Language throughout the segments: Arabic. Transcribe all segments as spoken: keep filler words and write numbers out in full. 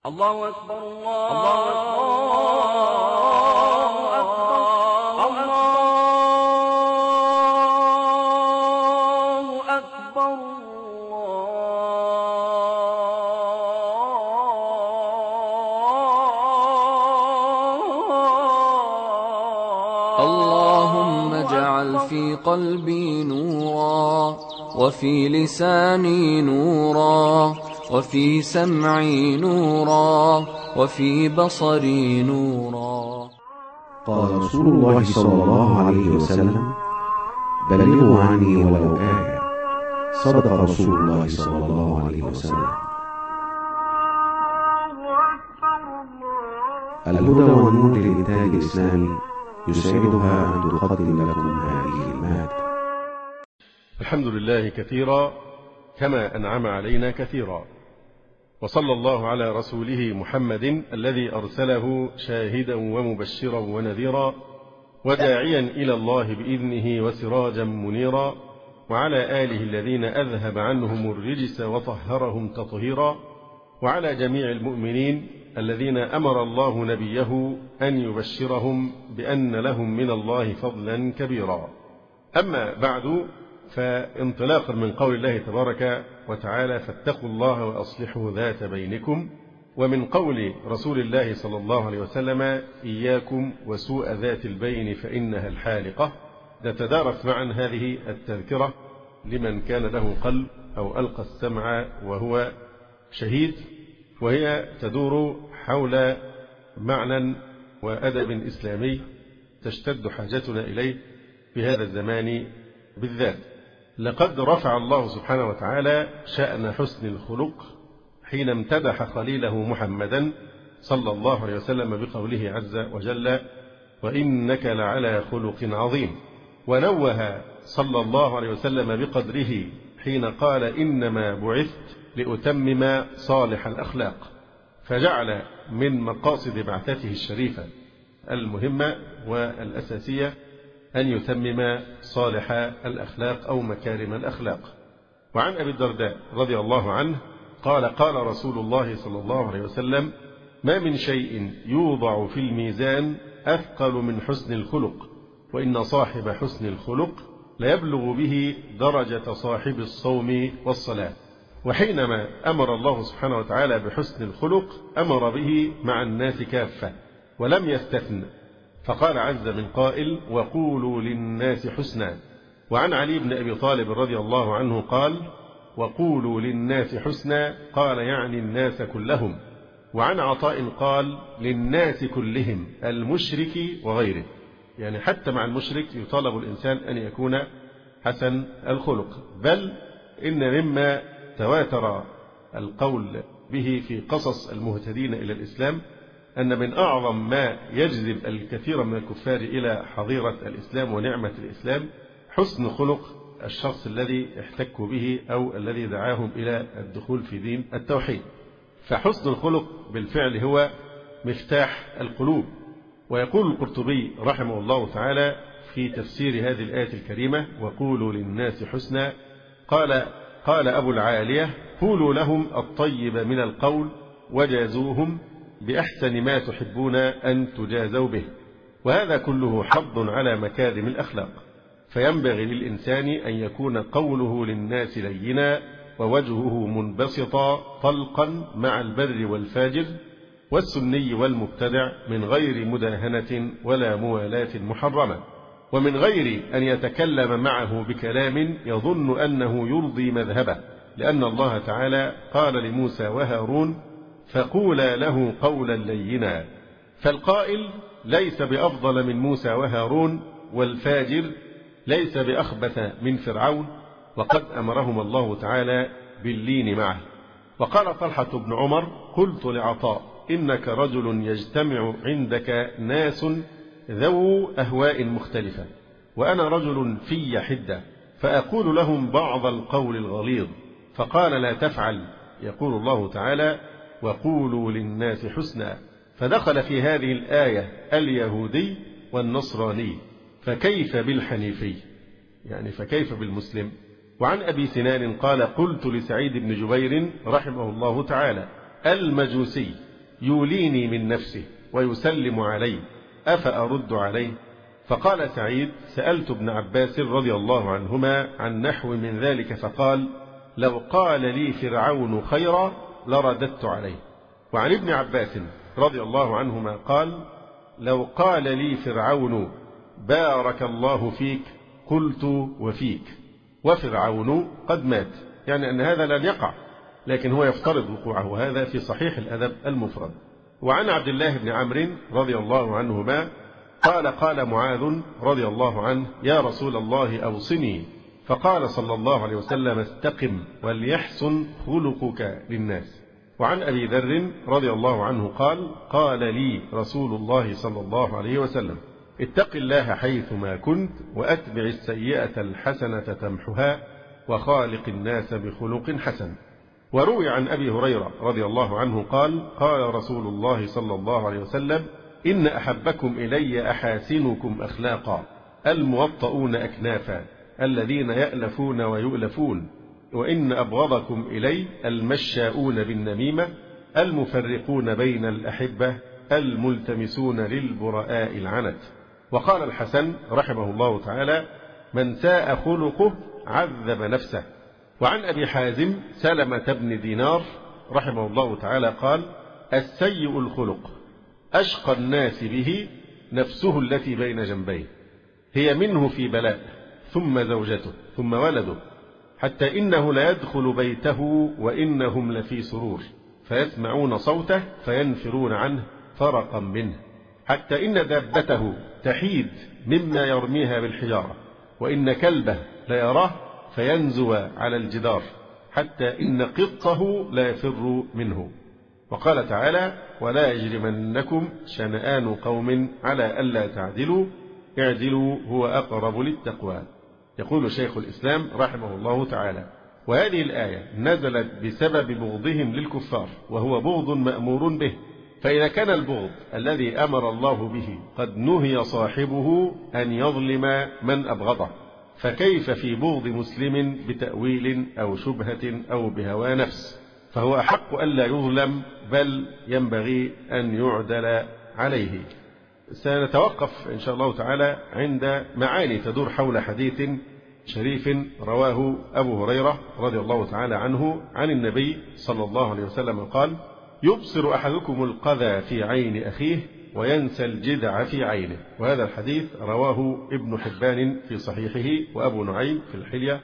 الله أكبر الله أكبر الله أكبر اللهم اجعل في قلبي نورا، وفي لساني نورا، وفي سمعي نورا، وفي بصري نورا. قال رسول الله صلى الله عليه وسلم: بلغوا عني ولو آية. صدق رسول الله صلى الله عليه وسلم. الهدى والنور للإنتاج الإسلامي يسعدها أن تقدم لكم هذه المادة. الحمد لله كثيرا كما أنعم علينا كثيرا، وصلى الله على رسوله محمد الذي أرسله شاهدا ومبشرا ونذيرا وداعيا إلى الله بإذنه وسراجا منيرا، وعلى آله الذين أذهب عنهم الرجس وطهرهم تطهيرا، وعلى جميع المؤمنين الذين أمر الله نبيه أن يبشرهم بأن لهم من الله فضلا كبيرا. أما بعد، فانطلاقا من قول الله تبارك وتعالى: فاتقوا الله وأصلحوا ذات بينكم، ومن قول رسول الله صلى الله عليه وسلم: إياكم وسوء ذات البين فإنها الحالقة. نتدارس معا هذه التذكرة لمن كان له قلب أو ألقى السمع وهو شهيد، وهي تدور حول معنى وأدب إسلامي تشتد حاجتنا إليه في هذا الزمان بالذات. لقد رفع الله سبحانه وتعالى شأن حسن الخلق حين امتدح خليله محمدا صلى الله عليه وسلم بقوله عز وجل: وإنك لعلى خلق عظيم. ونوه صلى الله عليه وسلم بقدره حين قال: إنما بعثت لأتمم صالح الأخلاق، فجعل من مقاصد بعثته الشريفة المهمة والأساسية أن يتمم صالح الأخلاق أو مكارم الأخلاق. وعن أبي الدرداء رضي الله عنه قال: قال رسول الله صلى الله عليه وسلم: ما من شيء يوضع في الميزان أثقل من حسن الخلق، وإن صاحب حسن الخلق ليبلغ به درجة صاحب الصوم والصلاة. وحينما أمر الله سبحانه وتعالى بحسن الخلق أمر به مع الناس كافة ولم يستثن، فقال عز من قائل: وقولوا للناس حسنا. وعن علي بن أبي طالب رضي الله عنه قال: وقولوا للناس حسنا، قال يعني الناس كلهم. وعن عطاء قال: للناس كلهم، المشرك وغيره، يعني حتى مع المشرك يطالب الإنسان أن يكون حسن الخلق. بل إن مما تواتر القول به في قصص المهتدين إلى الإسلام أن من أعظم ما يجذب الكثير من الكفار إلى حظيرة الإسلام ونعمة الإسلام حسن خلق الشخص الذي احتكوا به أو الذي دعاهم إلى الدخول في دين التوحيد. فحسن الخلق بالفعل هو مفتاح القلوب. ويقول القرطبي رحمه الله تعالى في تفسير هذه الآية الكريمة: وقولوا للناس حسنا، قال قال أبو العالية: قولوا لهم الطيب من القول وجازوهم بأحسن ما تحبون أن تجازوا به. وهذا كله حض على مكارم الأخلاق، فينبغي للإنسان أن يكون قوله للناس لينا ووجهه منبسطا طلقا مع البر والفاجر والسني والمبتدع من غير مداهنة ولا موالاة محرمة، ومن غير أن يتكلم معه بكلام يظن أنه يرضي مذهبه، لأن الله تعالى قال لموسى وهارون: فقولا له قولا لينا. فالقائل ليس بأفضل من موسى وهارون، والفاجر ليس بأخبث من فرعون، وقد أمرهم الله تعالى باللين معه. وقال طلحة بن عمر: قلت لعطاء: إنك رجل يجتمع عندك ناس ذو أهواء مختلفة، وأنا رجل في حدة، فأقول لهم بعض القول الغليظ. فقال: لا تفعل، يقول الله تعالى: وقولوا للناس حسنا. فدخل في هذه الآية اليهودي والنصراني، فكيف بالحنيفي؟ يعني فكيف بالمسلم؟ وعن أبي سنان قال: قلت لسعيد بن جبير رحمه الله تعالى: المجوسي يوليني من نفسه ويسلم علي أفأرد عليه؟ فقال سعيد: سألت ابن عباس رضي الله عنهما عن نحو من ذلك فقال: لو قال لي فرعون خيرا لرددت عليه. وعن ابن عباس رضي الله عنهما قال: لو قال لي فرعون بارك الله فيك قلت وفيك، وفرعون قد مات، يعني أن هذا لن يقع، لكن هو يفترض وقوعه، وهذا في صحيح الأدب المفرد. وعن عبد الله بن عمرو رضي الله عنهما قال: قال معاذ رضي الله عنه: يا رسول الله أوصني، فقال صلى الله عليه وسلم: استقم وليحسن خلقك للناس. وعن أبي ذر رضي الله عنه قال: قال لي رسول الله صلى الله عليه وسلم: اتق الله حيثما كنت وأتبع السيئة الحسنة تمحها وخالق الناس بخلق حسن. وروي عن أبي هريرة رضي الله عنه قال: قال رسول الله صلى الله عليه وسلم: إن أحبكم إلي أحاسنكم أخلاقا الموطؤون أكنافا الذين يألفون ويؤلفون، وإن أبغضكم إلي المشاؤون بالنميمة المفرقون بين الأحبة الملتمسون للبراء العنت. وقال الحسن رحمه الله تعالى: من ساء خلقه عذب نفسه. وعن أبي حازم سلمة بن دينار رحمه الله تعالى قال: السيء الخلق أشقى الناس به نفسه التي بين جنبيه، هي منه في بلاء، ثم زوجته، ثم ولده، حتى إنه لا يدخل بيته وإنهم لفي سرور، فيسمعون صوته فينفرون عنه فرقا منه، حتى إن دابته تحيد مما يرميها بالحجارة، وإن كلبه لا يراه فينزو على الجدار، حتى إن قطه لا يفر منه. وقال تعالى: ولا يجرمنكم شنآن قوم على ألا تعدلوا اعدلوا هو أقرب للتقوى. يقول شيخ الإسلام رحمه الله تعالى: وهذه الآية نزلت بسبب بغضهم للكفار، وهو بغض مأمور به، فإذا كان البغض الذي أمر الله به قد نهي صاحبه أن يظلم من أبغضه، فكيف في بغض مسلم بتأويل أو شبهة أو بهوى نفس؟ فهو أحق ألا يظلم، بل ينبغي أن يعدل عليه. سنتوقف إن شاء الله تعالى عند معاني تدور حول حديث شريف رواه أبو هريرة رضي الله تعالى عنه عن النبي صلى الله عليه وسلم قال: يبصر أحدكم القذى في عين أخيه وينسى الجدع في عينه. وهذا الحديث رواه ابن حبان في صحيحه وأبو نعيم في الحلية،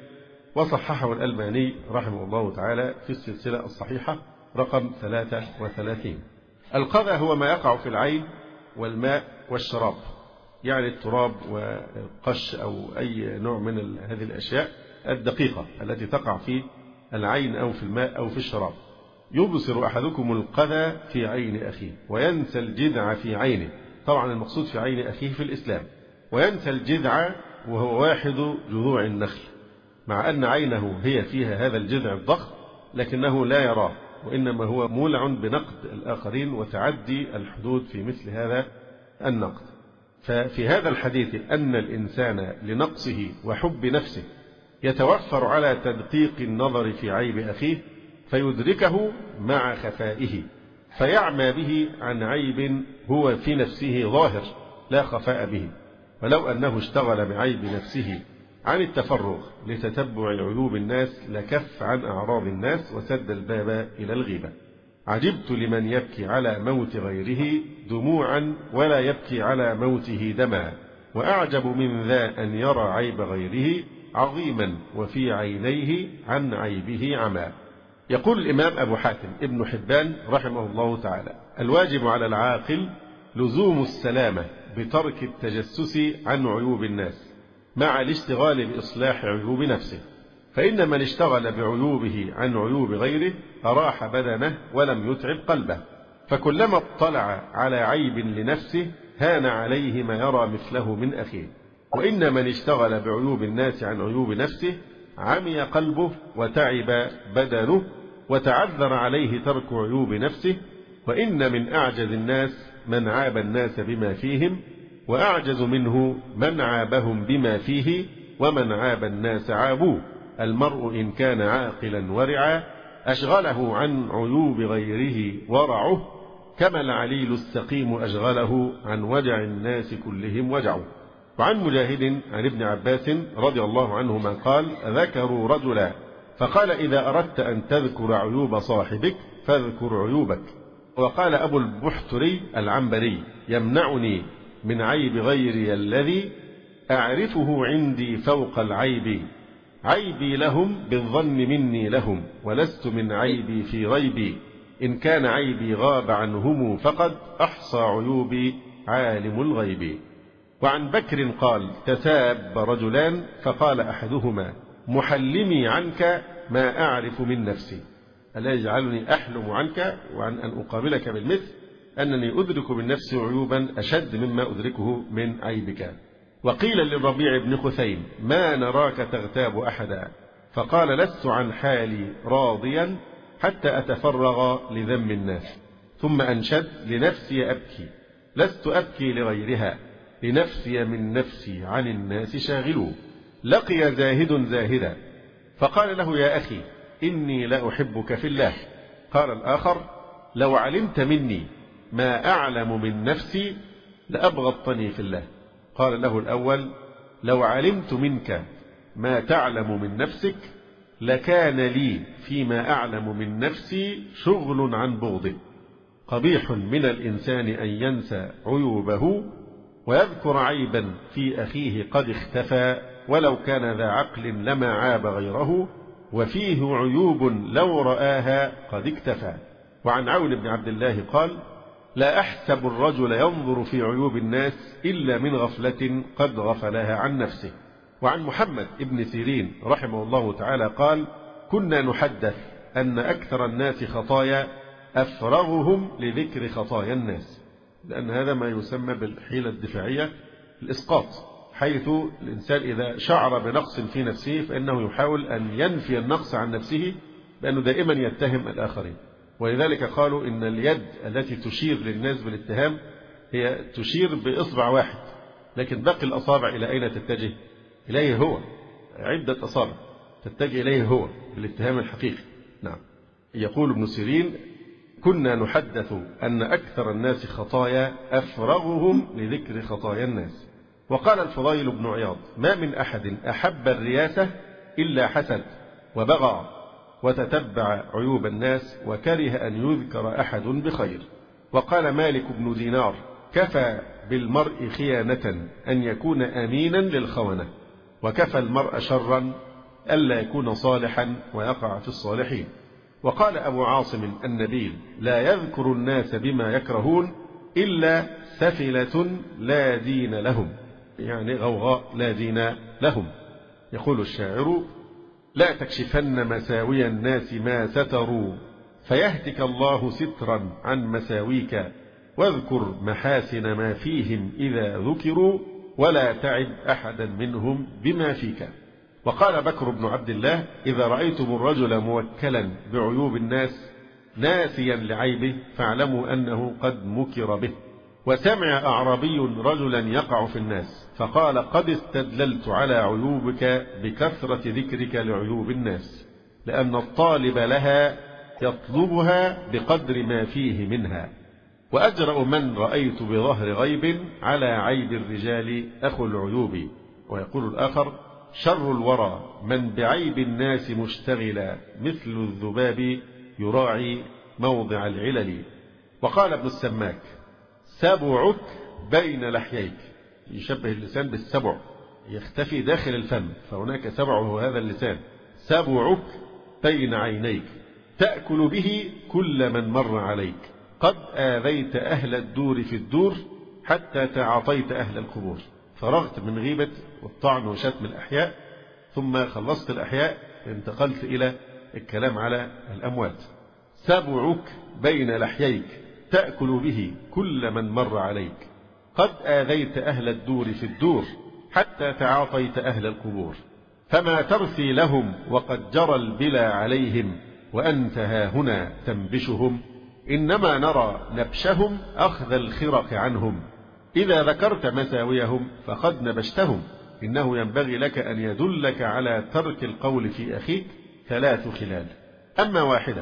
وصححه الألباني رحمه الله تعالى في السلسلة الصحيحة رقم ثلاثة وثلاثين. القذى هو ما يقع في العين والماء والشراب، يعني التراب والقش أو أي نوع من هذه الأشياء الدقيقة التي تقع في العين أو في الماء أو في الشراب. يبصر أحدكم القذى في عين أخيه وينسى الجذع في عينه. طبعا المقصود في عين أخيه في الإسلام. وينسى الجذع وهو واحد جذوع النخل، مع أن عينه هي فيها هذا الجذع الضخم، لكنه لا يراه، وإنما هو مولع بنقد الآخرين وتعدي الحدود في مثل هذا النقد. ففي هذا الحديث أن الإنسان لنقصه وحب نفسه يتوفر على تدقيق النظر في عيب أخيه فيدركه مع خفائه، فيعمى به عن عيب هو في نفسه ظاهر لا خفاء به. ولو أنه اشتغل بعيب نفسه عن التفرغ لتتبع عيوب الناس لكف عن أعراض الناس وسد الباب إلى الغيبة. عجبت لمن يبكي على موت غيره دموعا ولا يبكي على موته دما، وأعجب من ذا أن يرى عيب غيره عظيما وفي عينيه عن عيبه عمى. يقول الإمام أبو حاتم ابن حبان رحمه الله تعالى: الواجب على العاقل لزوم السلامة بترك التجسس عن عيوب الناس مع الاشتغال بإصلاح عيوب نفسه، فإن من اشتغل بعيوبه عن عيوب غيره أراح بدنه ولم يتعب قلبه، فكلما اطلع على عيب لنفسه هان عليه ما يرى مثله من أخيه. وإن من اشتغل بعيوب الناس عن عيوب نفسه عمي قلبه وتعب بدنه وتعذر عليه ترك عيوب نفسه. وإن من أعجز الناس من عاب الناس بما فيهم، وأعجز منه من عابهم بما فيه، ومن عاب الناس عابوه. المرء إن كان عاقلا ورعا أشغله عن عيوب غيره ورعه، كما العليل السقيم أشغله عن وجع الناس كلهم وجعه. وعن مجاهد عن ابن عباس رضي الله عنهما قال: ذكروا رجلا فقال: إذا أردت أن تذكر عيوب صاحبك فاذكر عيوبك. وقال أبو البحتري العنبري: يمنعني من عيب غيري الذي أعرفه عندي فوق العيب، عيبي لهم بالظن مني لهم، ولست من عيبي في غيبي، إن كان عيبي غاب عنهم فقد أحصى عيوبي عالم الغيب. وعن بكر قال: تساب رجلان فقال أحدهما: محلمي عنك ما أعرف من نفسي، ألا يجعلني أحلم عنك وعن أن أقابلك بالمثل، أنني أدرك من نفسي عيوبا أشد مما أدركه من عيبك. وقيل للربيع بن خثيم: ما نراك تغتاب أحدا، فقال: لست عن حالي راضيا حتى أتفرغ لذم الناس. ثم أنشد: لنفسي أبكي، لست أبكي لغيرها، لنفسي من نفسي عن الناس شاغل. لقي زاهد زاهدا فقال له: يا أخي إني لا أحبك في الله. قال الآخر: لو علمت مني ما أعلم من نفسي لأبغضتني في الله. قال له الأول: لو علمت منك ما تعلم من نفسك لكان لي فيما أعلم من نفسي شغل عن بغضه. قبيح من الإنسان أن ينسى عيوبه ويذكر عيبا في أخيه قد اختفى، ولو كان ذا عقل لما عاب غيره، وفيه عيوب لو رآها قد اكتفى. وعن عون بن عبد الله قال: لا أحسب الرجل ينظر في عيوب الناس إلا من غفلة قد غفلها عن نفسه. وعن محمد ابن سيرين رحمه الله تعالى قال: كنا نحدث أن أكثر الناس خطايا أفرغهم لذكر خطايا الناس، لأن هذا ما يسمى بالحيلة الدفاعية الإسقاط، حيث الإنسان إذا شعر بنقص في نفسه فإنه يحاول أن ينفي النقص عن نفسه بأنه دائما يتهم الآخرين. ولذلك قالوا إن اليد التي تشير للناس بالاتهام هي تشير بإصبع واحد، لكن باقي الأصابع إلى أين تتجه؟ إليه هو. عدة أصابع تتجه إليه هو بالاتهام الحقيقي. نعم. يقول ابن سيرين: كنا نحدث أن أكثر الناس خطايا أفرغهم لذكر خطايا الناس. وقال الفضيل بن عياض: ما من أحد أحب الرياسة إلا حسد وبغى وتتبع عيوب الناس وكره أن يذكر أحد بخير. وقال مالك بن دينار: كفى بالمرء خيانة أن يكون أمينا للخونة، وكفى المرء شرا ألا يكون صالحا ويقع في الصالحين. وقال أبو عاصم النبيل: لا يذكر الناس بما يكرهون إلا سفلة لا دين لهم، يعني غوغاء لا دين لهم. يقول الشاعر: لا تكشفن مساوي الناس ما ستروا، فيهتك الله سترا عن مساويك، واذكر محاسن ما فيهم إذا ذكروا، ولا تعب أحدا منهم بما فيك. وقال بكر بن عبد الله: إذا رأيتم الرجل موكلا بعيوب الناس ناسيا لعيبه فاعلموا أنه قد مكر به. وسمع أعرابي رجلا يقع في الناس فقال: قد استدللت على عيوبك بكثرة ذكرك لعيوب الناس، لأن الطالب لها يطلبها بقدر ما فيه منها. وأجرأ من رأيت بظهر غيب على عيب الرجال أخو العيوب. ويقول الآخر: شر الورى من بعيب الناس مشتغلا، مثل الذباب يراعي موضع العلل. وقال ابن السماك: سبعك بين لحييك، يشبه اللسان بالسبع يختفي داخل الفم، فهناك سبعه هذا اللسان. سبعك بين عينيك تأكل به كل من مر عليك، قد آذيت أهل الدور في الدور حتى تعاطيت أهل القبور. فرغت من غيبة والطعن وشتم الأحياء، ثم خلصت الأحياء انتقلت إلى الكلام على الأموات. سبعك بين لحييك تأكل به كل من مر عليك، قد آذيت أهل الدور في الدور حتى تعاطيت أهل القبور. فما ترثي لهم وقد جرى البلا عليهم، وأنت ها هنا تنبشهم، إنما نرى نبشهم أخذ الخرق عنهم. إذا ذكرت مساويهم فقد نبشتهم، إنه ينبغي لك أن يدلك على ترك القول في أخيك ثلاث خلال: أما واحدة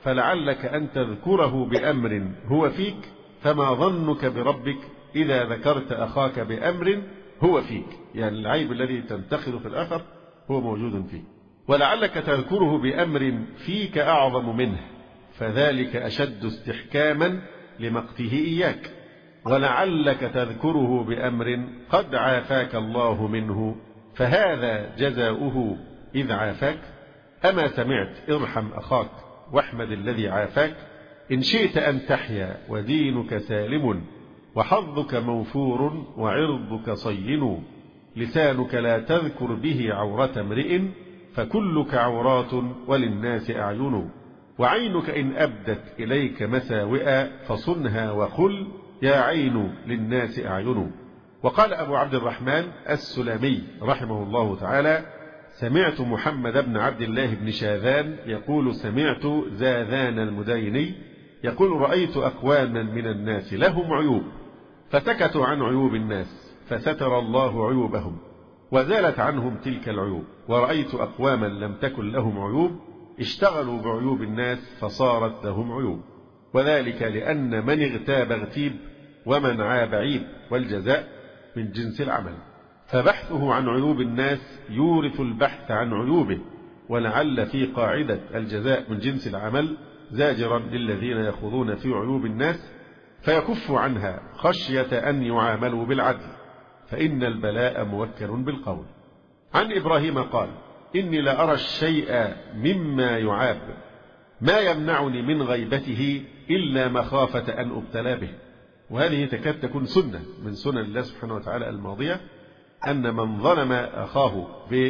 فلعلك أن تذكره بأمر هو فيك، فما ظنك بربك إذا ذكرت أخاك بأمر هو فيك. يعني العيب الذي تنتقده في الآخر هو موجود فيه. ولعلك تذكره بأمر فيك أعظم منه، فذلك أشد استحكاما لمقته إياك. ولعلك تذكره بأمر قد عافاك الله منه، فهذا جزاؤه إذ عافاك. أما سمعت ارحم أخاك واحمد الذي عافاك، إن شئت أن تحيا ودينك سالم، وحظك موفور وعرضك صين. لسانك لا تذكر به عورة امرئ، فكلك عورات وللناس أعين. وعينك إن أبدت إليك مساوئا، فصنها وقل يا عين للناس أعين. وقال أبو عبد الرحمن السلمي رحمه الله تعالى: سمعت محمد بن عبد الله بن شاذان يقول: سمعت زاذان المديني يقول: رأيت أقواما من الناس لهم عيوب، فسكتوا عن عيوب الناس فستر الله عيوبهم، وزالت عنهم تلك العيوب. ورأيت أقواما لم تكن لهم عيوب، اشتغلوا بعيوب الناس فصارت لهم عيوب، وذلك لأن من اغتاب اغتيب، ومن عاب عيب، والجزاء من جنس العمل. فبحثه عن عيوب الناس يورث البحث عن عيوبه، ولعل في قاعدة الجزاء من جنس العمل زاجرا للذين يخوضون في عيوب الناس فيكفوا عنها خشية أن يعاملوا بالعدل، فإن البلاء موكل بالقول. عن إبراهيم قال: إني لأرى الشيء مما يعاب ما يمنعني من غيبته إلا مخافة أن أبتلى به. وهذه تكاد تكون سنة من سنن الله سبحانه وتعالى الماضية، أن من ظلم أخاه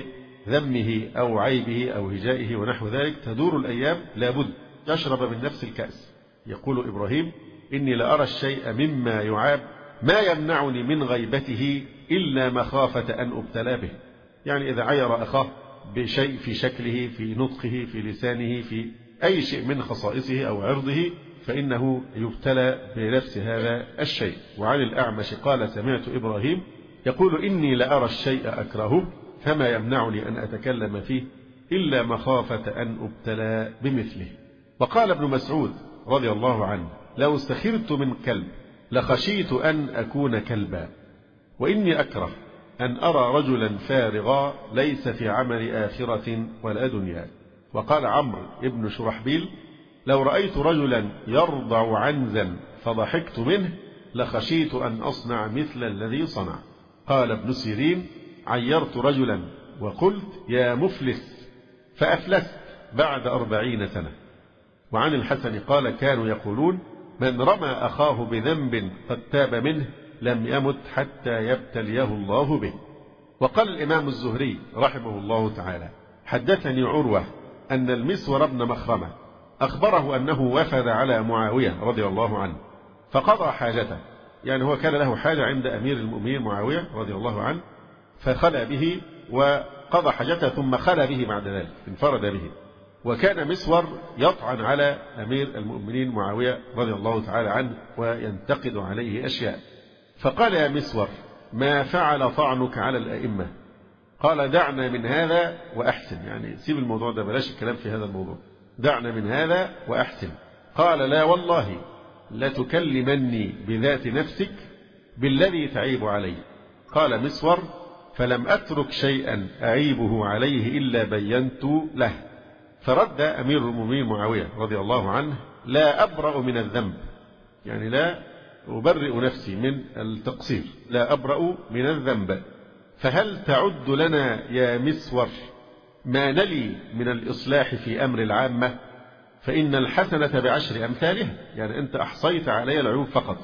بذمه أو عيبه أو هجائه ونحو ذلك تدور الأيام لابد يشرب من نفس الكأس. يقول إبراهيم: إني لأرى الشيء مما يعاب ما يمنعني من غيبته إلا مخافة أن أبتلى به. يعني إذا عير أخاه بشيء في شكله، في نطقه، في لسانه، في أي شيء من خصائصه أو عرضه، فإنه يبتلى بنفس هذا الشيء. وعن الأعمش قال: سمعت إبراهيم يقول: إني لأرى الشيء أكرهه فما يمنعني أن أتكلم فيه إلا مخافة أن أبتلى بمثله. وقال ابن مسعود رضي الله عنه: لو استخرت من كلب لخشيت أن أكون كلبا، وإني أكره أن أرى رجلا فارغا ليس في عمل آخرة ولا دنيا. وقال عمرو ابن شرحبيل: لو رأيت رجلا يرضع عنزا فضحكت منه لخشيت أن أصنع مثل الذي صنع. قال ابن سيرين: عيرت رجلا وقلت يا مفلس فأفلست بعد أربعين سنة. وعن الحسن قال: كانوا يقولون: من رمى أخاه بذنب قد تاب منه لم يمت حتى يبتليه الله به. وقال الإمام الزهري رحمه الله تعالى: حدثني عروة أن المسور بن مخرمة أخبره أنه وفد على معاوية رضي الله عنه فقضى حاجته، يعني هو كان له حاجة عند أمير المؤمنين معاوية رضي الله عنه، فخلى به وقضى حاجته ثم خلى به بعد ذلك، انفرد به. وكان مسور يطعن على أمير المؤمنين معاوية رضي الله تعالى عنه وينتقد عليه أشياء، فقال: يا مسور ما فعل طعنك على الأئمة؟ قال: دعنا من هذا وأحسن، يعني سيب الموضوع ده، بلاش الكلام في هذا الموضوع، دعنا من هذا وأحسن. قال: لا والله لتكلمني بذات نفسك بالذي تعيب عليه. قال مسور: فلم أترك شيئا أعيبه عليه إلا بينت له. فرد أمير المؤمنين معاوية رضي الله عنه: لا أبرأ من الذنب، يعني لا أبرئ نفسي من التقصير، لا أبرأ من الذنب، فهل تعد لنا يا مسور ما نلي من الإصلاح في أمر العامة؟ فإن الحسنة بعشر أمثالها، يعني أنت أحصيت علي العيوب فقط،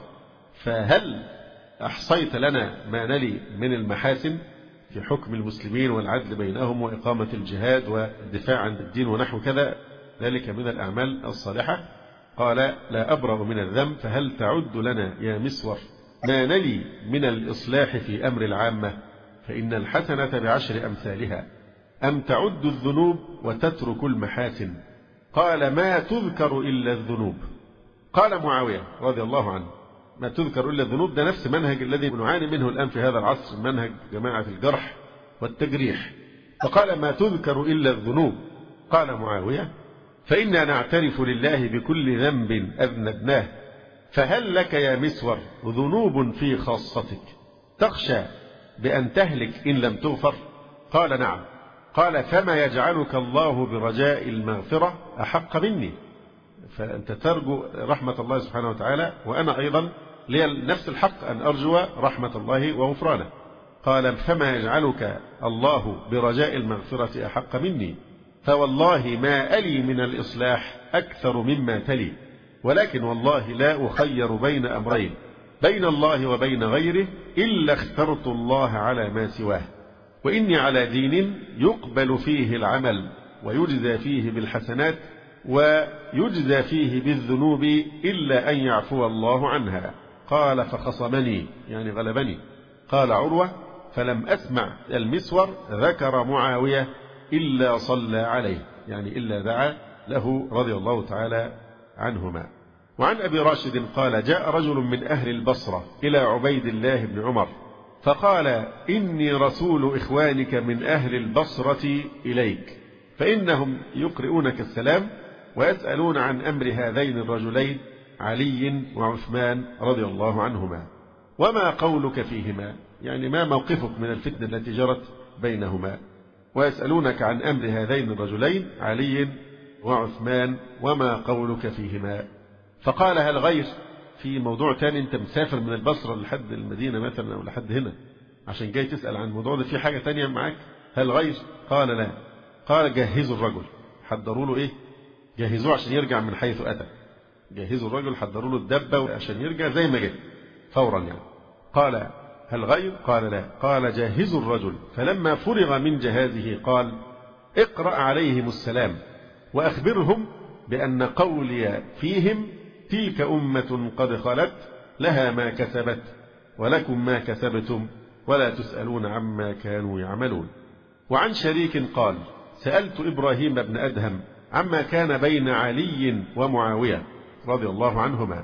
فهل أحصيت لنا ما نلي من المحاسن في حكم المسلمين والعدل بينهم وإقامة الجهاد والدفاع عن الدين ونحو كذا، ذلك من الأعمال الصالحة؟ قال: لا أبرأ من الذنب، فهل تعد لنا يا مسور ما نلي من الإصلاح في أمر العامة؟ فإن الحسنة بعشر أمثالها، أم تعد الذنوب وتترك المحاسن؟ قال: ما تذكر إلا الذنوب. قال معاوية رضي الله عنه: ما تذكر إلا الذنوب، ده نفس منهج الذي نعاني منه الآن في هذا العصر، منهج جماعة الجرح والتجريح. فقال: ما تذكر إلا الذنوب. قال معاوية: فإنا نعترف لله بكل ذنب أذنبناه، فهل لك يا مسور ذنوب في خاصتك تخشى بأن تهلك إن لم تغفر؟ قال نعم. قال فما يجعلك الله برجاء المغفرة أحق مني؟ فأنت ترجو رحمة الله سبحانه وتعالى، وأنا أيضا لي نفس الحق أن أرجو رحمة الله وغفرانه. قال فما يجعلك الله برجاء المغفرة أحق مني؟ فوالله ما ألي من الإصلاح أكثر مما تلي، ولكن والله لا أخير بين أمرين، بين الله وبين غيره، إلا اخترت الله على ما سواه، وإني على دين يقبل فيه العمل ويجزى فيه بالحسنات ويجزى فيه بالذنوب إلا أن يعفو الله عنها. قال فخصمني يعني غلبني. قال عروة فلم أسمع المسور ذكر معاوية إلا صلى عليه، يعني إلا دعا له رضي الله تعالى عنهما. وعن أبي راشد قال جاء رجل من أهل البصرة إلى عبيد الله بن عمر فقال إني رسول إخوانك من أهل البصرة إليك، فإنهم يقرؤونك السلام ويسألون عن أمر هذين الرجلين علي وعثمان رضي الله عنهما، وما قولك فيهما؟ يعني ما موقفك من الفتنة التي جرت بينهما؟ ويسألونك عن أمر هذين الرجلين علي وعثمان وما قولك فيهما؟ فقال هل غير؟ في موضوع تاني، انت مسافر من البصرة لحد المدينة مثلا او لحد هنا عشان جاي تسأل عن الموضوع ده، في حاجة تانية معاك؟ هل غير؟ قال لا. قال جهزوا الرجل، حضروا له ايه؟ جهزوه عشان يرجع من حيث أتى. جهزوا الرجل، حضروا له الدبة عشان يرجع زي ما جاء فورا يعني. قال هل غير؟ قال لا. قال جهزوا الرجل، فلما فرغ من جهازه قال اقرأ عليهم السلام وأخبرهم بأن قولي فيهم تلك أمة قد خلت لها ما كسبت ولكم ما كسبتم ولا تسألون عما كانوا يعملون. وعن شريك قال سألت إبراهيم بن أدهم عما كان بين علي ومعاوية رضي الله عنهما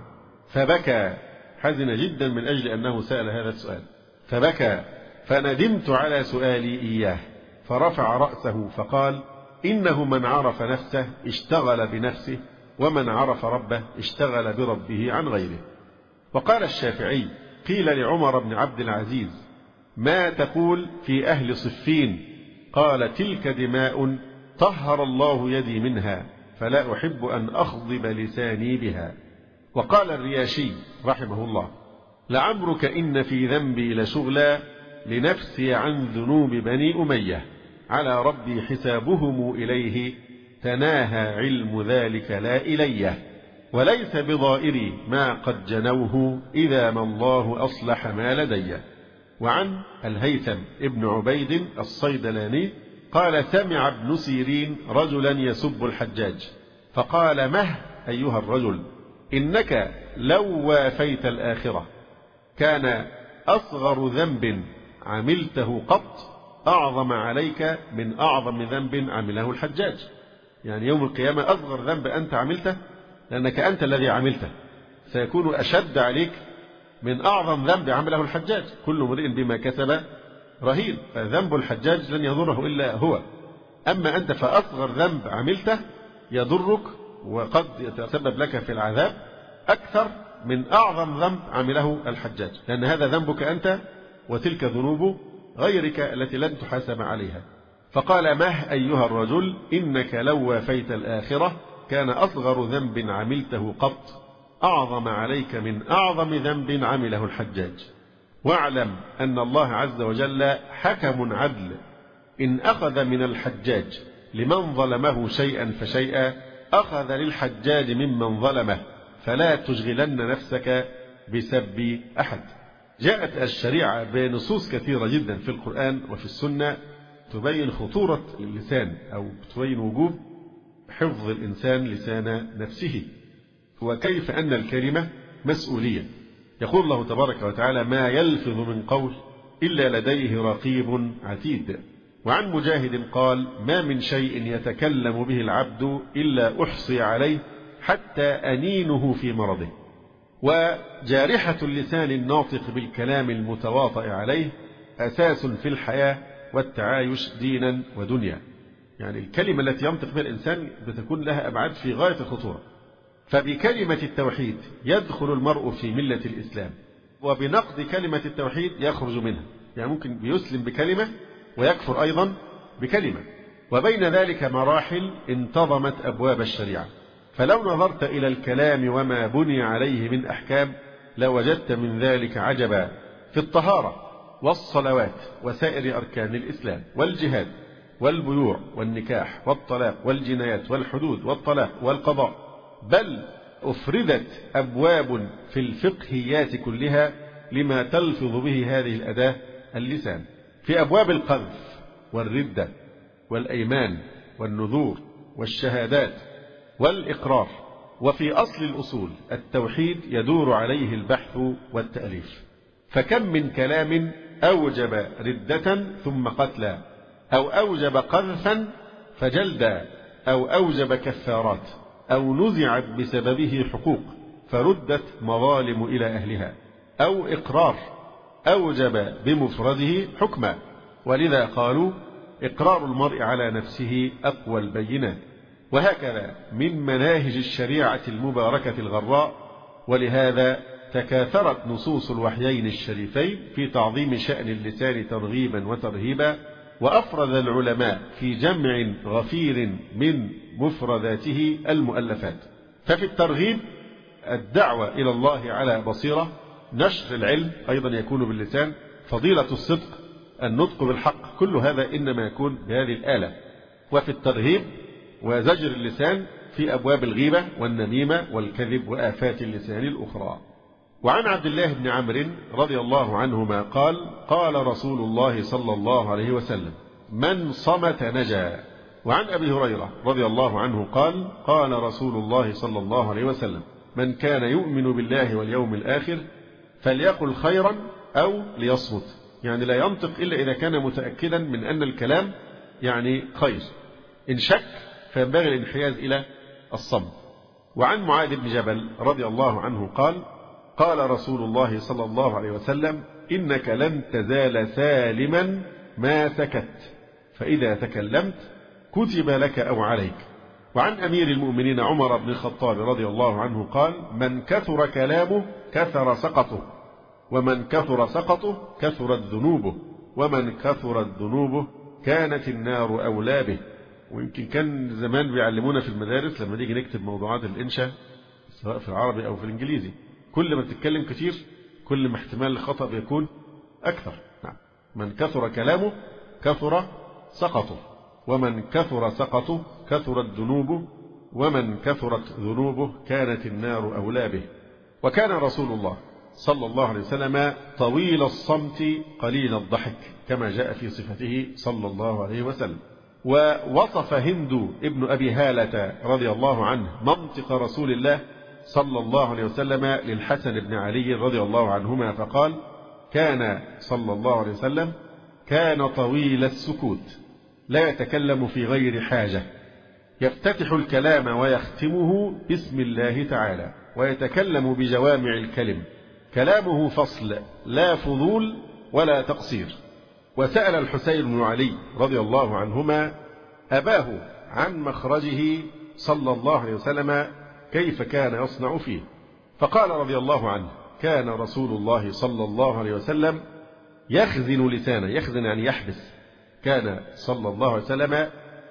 فبكى، حزن جدا من أجل أنه سأل هذا السؤال، فبكى فندمت على سؤالي إياه، فرفع رأسه فقال إنه من عرف نفسه اشتغل بنفسه، ومن عرف ربه اشتغل بربه عن غيره. وقال الشافعي قيل لعمر بن عبد العزيز ما تقول في أهل صفين؟ قال تلك دماء طهر الله يدي منها، فلا أحب أن أخضب لساني بها. وقال الرياشي رحمه الله لعمرك إن في ذنبي لشغلا لنفسي عن ذنوب بني أمية، على ربي حسابهم إليه تناهى علم ذلك لا إليه، وليس بضائري ما قد جنوه إذا ما الله أصلح ما لدي. وعن الهيثم ابن عبيد الصيدلاني قال سمع ابن سيرين رجلا يسب الحجاج فقال مه أيها الرجل إنك لو وافيت الآخرة كان أصغر ذنب عملته قط أعظم عليك من أعظم ذنب عمله الحجاج. يعني يوم القيامة أصغر ذنب أنت عملته لأنك أنت الذي عملته سيكون أشد عليك من أعظم ذنب عمله الحجاج. كل امرئ بما كسب رهين، فذنب الحجاج لن يضره إلا هو، أما أنت فأصغر ذنب عملته يضرك وقد يتسبب لك في العذاب أكثر من أعظم ذنب عمله الحجاج، لأن هذا ذنبك أنت وتلك ذنوب غيرك التي لن تحاسب عليها. فقال مه أيها الرجل إنك لو وافيت الآخرة كان أصغر ذنب عملته قط أعظم عليك من أعظم ذنب عمله الحجاج. واعلم أن الله عز وجل حكم عدل، إن أخذ من الحجاج لمن ظلمه شيئا فشيئا أخذ للحجاج ممن ظلمه، فلا تشغلن نفسك بسب أحد. جاءت الشريعة بنصوص كثيرة جدا في القرآن وفي السنة تبين خطورة اللسان أو تبين وجوب حفظ الإنسان لسان نفسه، وكيف أن الكلمة مسؤولية. يقول الله تبارك وتعالى ما يلفظ من قول إلا لديه رقيب عتيد. وعن مجاهد قال ما من شيء يتكلم به العبد إلا أحصي عليه حتى أنينه في مرضه. وجارحة اللسان الناطق بالكلام المتواطئ عليه أساس في الحياة والتعايش دينا ودنيا. يعني الكلمة التي ينطق بها الإنسان بتكون لها أبعاد في غاية الخطورة. فبكلمة التوحيد يدخل المرء في ملة الإسلام، وبنقض كلمة التوحيد يخرج منها. يعني ممكن بيسلم بكلمة ويكفر أيضا بكلمة، وبين ذلك مراحل انتظمت أبواب الشريعة. فلو نظرت إلى الكلام وما بني عليه من أحكام لوجدت من ذلك عجبا في الطهارة والصلوات وسائر أركان الإسلام والجهاد والبيوع والنكاح والطلاق والجنايات والحدود والطلاق والقضاء، بل أفردت أبواب في الفقهيات كلها لما تلفظ به هذه الأداة اللسان، في أبواب القذف والردة والأيمان والنذور والشهادات والإقرار. وفي أصل الأصول التوحيد يدور عليه البحث والتأليف. فكم من كلام أوجب ردة ثم قتلا، أو أوجب قذفا فجلدا، أو أوجب كفارات، أو نزعت بسببه حقوق فردت مظالم إلى أهلها، أو إقرار أوجب بمفرده حكما. ولذا قالوا إقرار المرء على نفسه أقوى البينات. وهكذا من مناهج الشريعة المباركة الغراء. ولهذا تكاثرت نصوص الوحيين الشريفين في تعظيم شأن اللسان ترغيبا وترهيبا، وأفرد العلماء في جمع غفير من مفرداته المؤلفات. ففي الترغيب الدعوة إلى الله على بصيرة، نشر العلم أيضا يكون باللسان، فضيلة الصدق، النطق بالحق، كل هذا إنما يكون بهذه الآلة. وفي الترهيب وزجر اللسان في أبواب الغيبة والنميمة والكذب وآفات اللسان الأخرى. وعن عبد الله بن عمرو رضي الله عنهما قال: قال رسول الله صلى الله عليه وسلم: من صمت نجا. وعن أبي هريرة رضي الله عنه قال: قال رسول الله صلى الله عليه وسلم: من كان يؤمن بالله واليوم الآخر فليقل خيرا أو ليصمت. يعني لا ينطق إلا إذا كان متأكدا من أن الكلام يعني خير، إن شك فينبغي الانحياز إلى الصمت. وعن معاذ بن جبل رضي الله عنه قال: قال رسول الله صلى الله عليه وسلم: إنك لن تزال سالما ما سكت، فإذا تكلمت كتب لك أو عليك. وعن أمير المؤمنين عمر بن الخطاب رضي الله عنه قال: من كثر كلامه كثر سقطه، ومن كثر سقطه كثرت ذنوبه، ومن كثرت ذنوبه كانت النار أولى به. ويمكن كان زمان بيعلمونا في المدارس لما نيجي نكتب موضوعات الإنشاء سواء في العربي أو في الإنجليزي، كل ما تتكلم كتير كل ما احتمال الخطأ بيكون أكثر. نعم. من كثر كلامه كثر سقطه، ومن كثر سقطه كثرت ذنوبه، ومن كثرت ذنوبه كانت النار أولى به. وكان رسول الله صلى الله عليه وسلم طويل الصمت قليل الضحك كما جاء في صفته صلى الله عليه وسلم. ووصف هند ابن أبي هالة رضي الله عنه منطق رسول الله صلى الله عليه وسلم للحسن بن علي رضي الله عنهما فقال: كان صلى الله عليه وسلم كان طويل السكوت لا يتكلم في غير حاجة، يفتتح الكلام ويختمه بسم الله تعالى، ويتكلم بجوامع الكلم، كلامه فصل لا فضول ولا تقصير. وسأل الحسين بن علي رضي الله عنهما أباه عن مخرجه صلى الله عليه وسلم كيف كان يصنع فيه، فقال رضي الله عنه: كان رسول الله صلى الله عليه وسلم يخزن لسانه، يخزن يعني يحبس، كان صلى الله عليه وسلم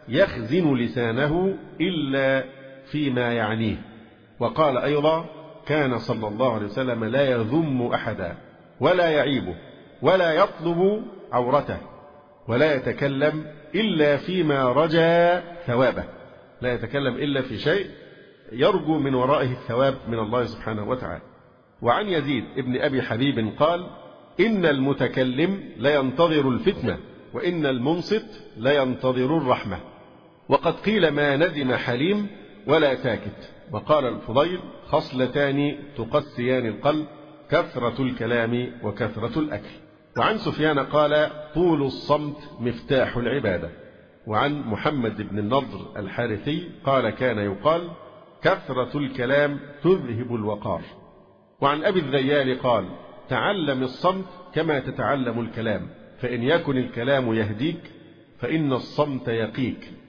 يخزن لسانه إلا فيما يعنيه. وقال أيضا: كان صلى الله عليه وسلم لا يذم أحدا ولا يعيبه ولا يطلب عورته، ولا يتكلم إلا فيما رجا ثوابه، لا يتكلم إلا في شيء يرجو من ورائه الثواب من الله سبحانه وتعالى. وعن يزيد ابن أبي حبيب قال: إن المتكلم لا ينتظر الفتنة، وإن المنصت لا ينتظر الرحمة. وقد قيل: ما ندم حليم ولا ساكت. وقال الفضيل: خصلتان تقسيان القلب، كثرة الكلام وكثرة الأكل. وعن سفيان قال: طول الصمت مفتاح العبادة. وعن محمد بن النضر الحارثي قال: كان يقال: كثرة الكلام تذهب الوقار. وعن أبي الذيال قال: تعلم الصمت كما تتعلم الكلام، فإن يكن الكلام يهديك فإن الصمت يقيك،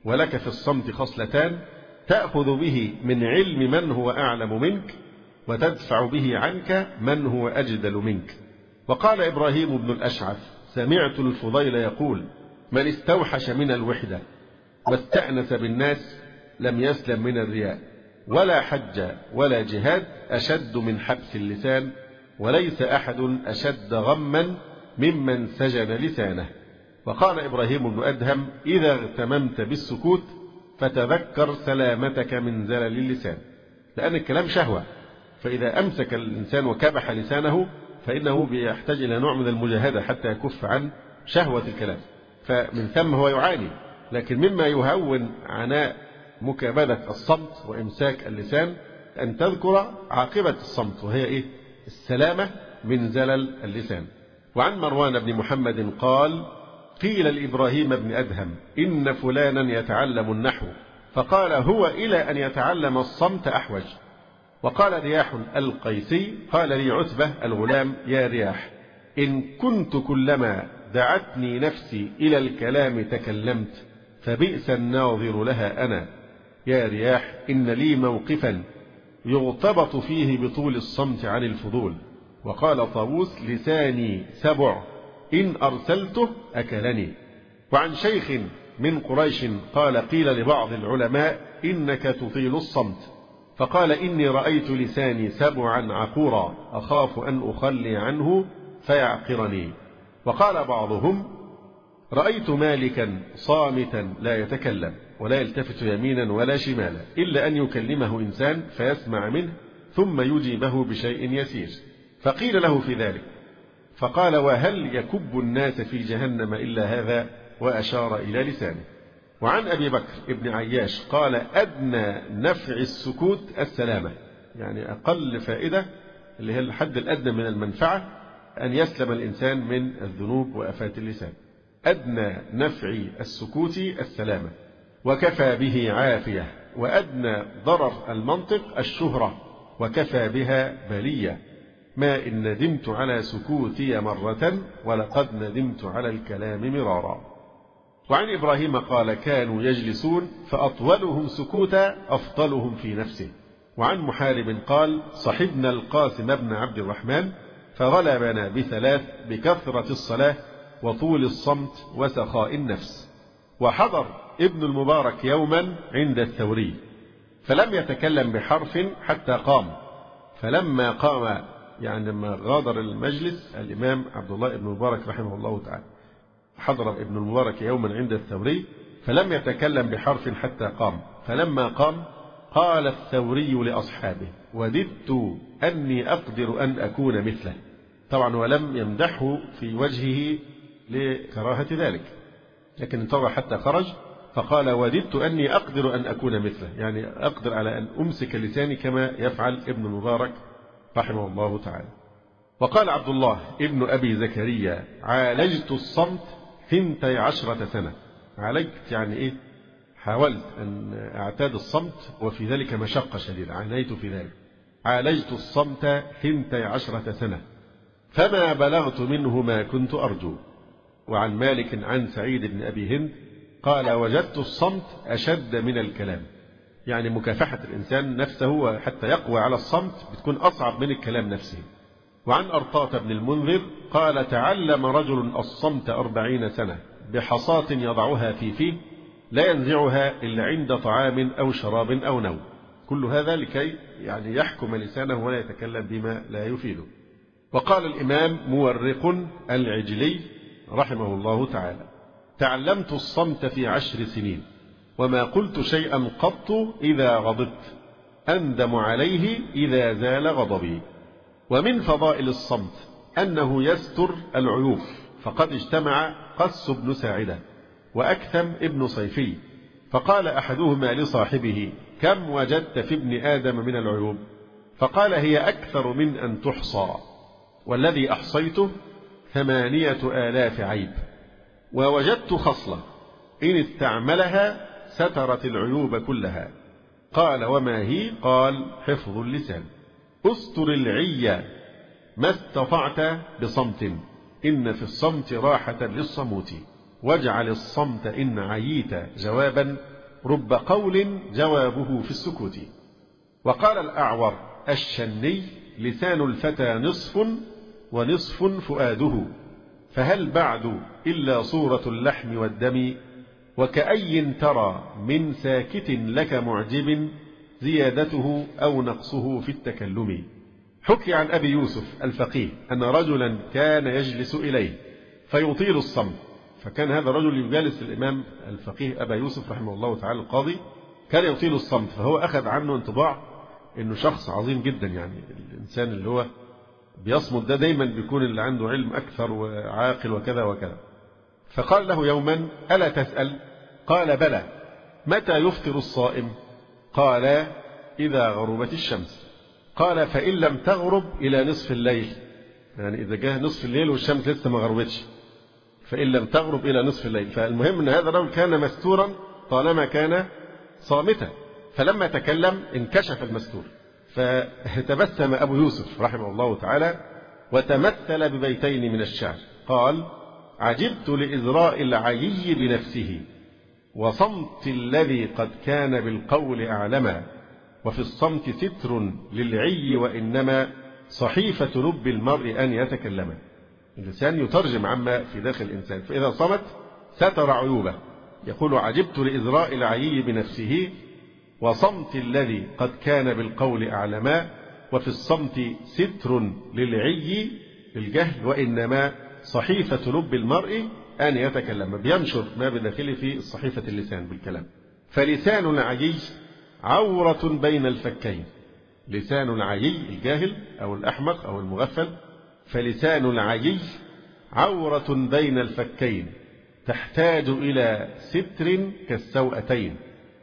ولك في الصمت خصلتان تأخذ به من علم من هو أعلم منك وتدفع به عنك من هو أجدل منك. وقال إبراهيم بن الأشعث سمعت الفضيل يقول من استوحش من الوحدة واستأنس بالناس لم يسلم من الرياء، ولا حج ولا جهاد أشد من حبس اللسان، وليس أحد أشد غما ممن سجن لسانه. وقال إبراهيم بن أدهم إذا اغتممت بالسكوت فتذكر سلامتك من زلل اللسان، لأن الكلام شهوة، فإذا أمسك الإنسان وكبح لسانه فإنه بيحتاج إلى نوع من المجاهدة حتى يكف عن شهوة الكلام، فمن ثم هو يعاني. لكن مما يهون عناء مكابدة الصمت وإمساك اللسان أن تذكر عاقبة الصمت، وهي إيه؟ السلامة من زلل اللسان. وعن مروان بن محمد قال قيل لإبراهيم بن أدهم إن فلانا يتعلم النحو، فقال هو إلى أن يتعلم الصمت أحوج. وقال رياح القيسي قال لي عتبة الغلام يا رياح إن كنت كلما دعتني نفسي إلى الكلام تكلمت فبئس الناظر لها أنا، يا رياح إن لي موقفا يغتبط فيه بطول الصمت عن الفضول. وقال طاووس لساني سبع إن أرسلته أكلني. وعن شيخ من قريش قال قيل لبعض العلماء إنك تطيل الصمت، فقال إني رأيت لساني سبعا عقورا أخاف أن أخلي عنه فيعقرني. وقال بعضهم رأيت مالكا صامتا لا يتكلم ولا يلتفت يمينا ولا شمالا إلا أن يكلمه إنسان فيسمع منه ثم يجيبه بشيء يسير، فقيل له في ذلك فقال وهل يكب الناس في جهنم إلا هذا، وأشار إلى لسانه. وعن أبي بكر ابن عياش قال أدنى نفع السكوت السلامة، يعني أقل فائدة اللي هي الحد الأدنى من المنفعة أن يسلم الإنسان من الذنوب وآفات اللسان. أدنى نفع السكوت السلامة، وكفى به عافية، وأدنى ضرر المنطق الشهرة، وكفى بها بلية. ما إن ندمت على سكوتي مرة ولقد ندمت على الكلام مرارا. وعن إبراهيم قال كانوا يجلسون فأطولهم سكوتا أفضلهم في نفسه. وعن محارب قال صحبنا القاسم بن عبد الرحمن فغلبنا بثلاث بكثرة الصلاة وطول الصمت وسخاء النفس. وحضر ابن المبارك يوما عند الثوري فلم يتكلم بحرف حتى قام، فلما قام يعني لما غادر المجلس الإمام عبد الله بن المبارك رحمه الله تعالى، حضر ابن المبارك يوما عند الثوري فلم يتكلم بحرف حتى قام، فلما قام قال الثوري لأصحابه وددت أني أقدر أن أكون مثله. طبعا ولم يمدحه في وجهه لكراهة ذلك، لكن انتظر حتى خرج فقال وددت أني أقدر أن أكون مثله، يعني أقدر على أن أمسك لساني كما يفعل ابن المبارك رحمه الله تعالى. وقال عبد الله ابن أبي زكريا عالجت الصمت ثنتي عشرة سنة. عالجت يعني إيه؟ حاولت أن أعتاد الصمت وفي ذلك مشقة شديدة، عانيت في ذلك. عالجت الصمت ثنتي عشرة سنة فما بلغت منه ما كنت أرجو. وعن مالك عن سعيد بن أبي هند قال وجدت الصمت أشد من الكلام، يعني مكافحة الإنسان نفسه حتى يقوى على الصمت بتكون أصعب من الكلام نفسه. وعن أرطاة بن المنذر قال تعلم رجل الصمت أربعين سنة بحصاة يضعها في فيه لا ينزعها إلا عند طعام أو شراب أو نوم، كل هذا لكي يعني يحكم لسانه ولا يتكلم بما لا يفيده. وقال الإمام مورق العجلي رحمه الله تعالى تعلمت الصمت في عشر سنين وما قلت شيئا قط إذا غضبت أندم عليه إذا زال غضبي. ومن فضائل الصمت أنه يستر العيوب، فقد اجتمع قس بن ساعدة وأكثم ابن صيفي فقال أحدهما لصاحبه كم وجدت في ابن آدم من العيوب؟ فقال هي أكثر من أن تحصى، والذي أحصيته ثمانية آلاف عيب، ووجدت خصلة إن استعملها سترت العيوب كلها. قال وما هي؟ قال حفظ اللسان. استر العية ما استطعت بصمت إن في الصمت راحة للصموت، واجعل الصمت إن عييت جوابا رب قول جوابه في السكوت. وقال الأعور الشني لسان الفتى نصف ونصف فؤاده، فهل بعد إلا صورة اللحم والدم، وكأي ترى من ساكت لك معجب زيادته أو نقصه في التكلم. حكي عن أبي يوسف الفقيه أن رجلا كان يجلس إليه فيطيل الصمت، فكان هذا الرجل يجالس الإمام الفقيه أبا يوسف رحمه الله تعالى القاضي، كان يطيل الصمت، فهو أخذ عنه انطباع إنه شخص عظيم جدا، يعني الإنسان اللي هو بيصمت ده دايما بيكون اللي عنده علم أكثر وعاقل وكذا وكذا. فقال له يوما ألا تسأل؟ قال بلى. متى يفطر الصائم؟ قال إذا غربت الشمس. قال فإن لم تغرب إلى نصف الليل، يعني إذا جاء نصف الليل والشمس لسه ما غربتش، فإن لم تغرب إلى نصف الليل. فالمهم أن هذا الرجل كان مستورا طالما كان صامتا، فلما تكلم انكشف المستور، فتبسم أبو يوسف رحمه الله تعالى وتمثل ببيتين من الشعر، قال عجبت لإزراء العيي بنفسه، وصمت الذي قد كان بالقول أعلما، وفي الصمت ستر للعي وإنما صحيفة لب المرء أن يتكلم. الإنسان يترجم عما في داخل الإنسان، فإذا صمت ستر عيوبه. يقول عجبت لإزراء العيي بنفسه، وصمت الذي قد كان بالقول أعلما، وفي الصمت ستر للعي الجهل وإنما صحيفة لب المرء أن يتكلم، بينشر ما بداخله في صحيفة اللسان بالكلام. فلسان العيي عورة بين الفكين، لسان العيي الجاهل أو الأحمق أو المغفل، فلسان العيي عورة بين الفكين تحتاج إلى ستر كالسوأتين،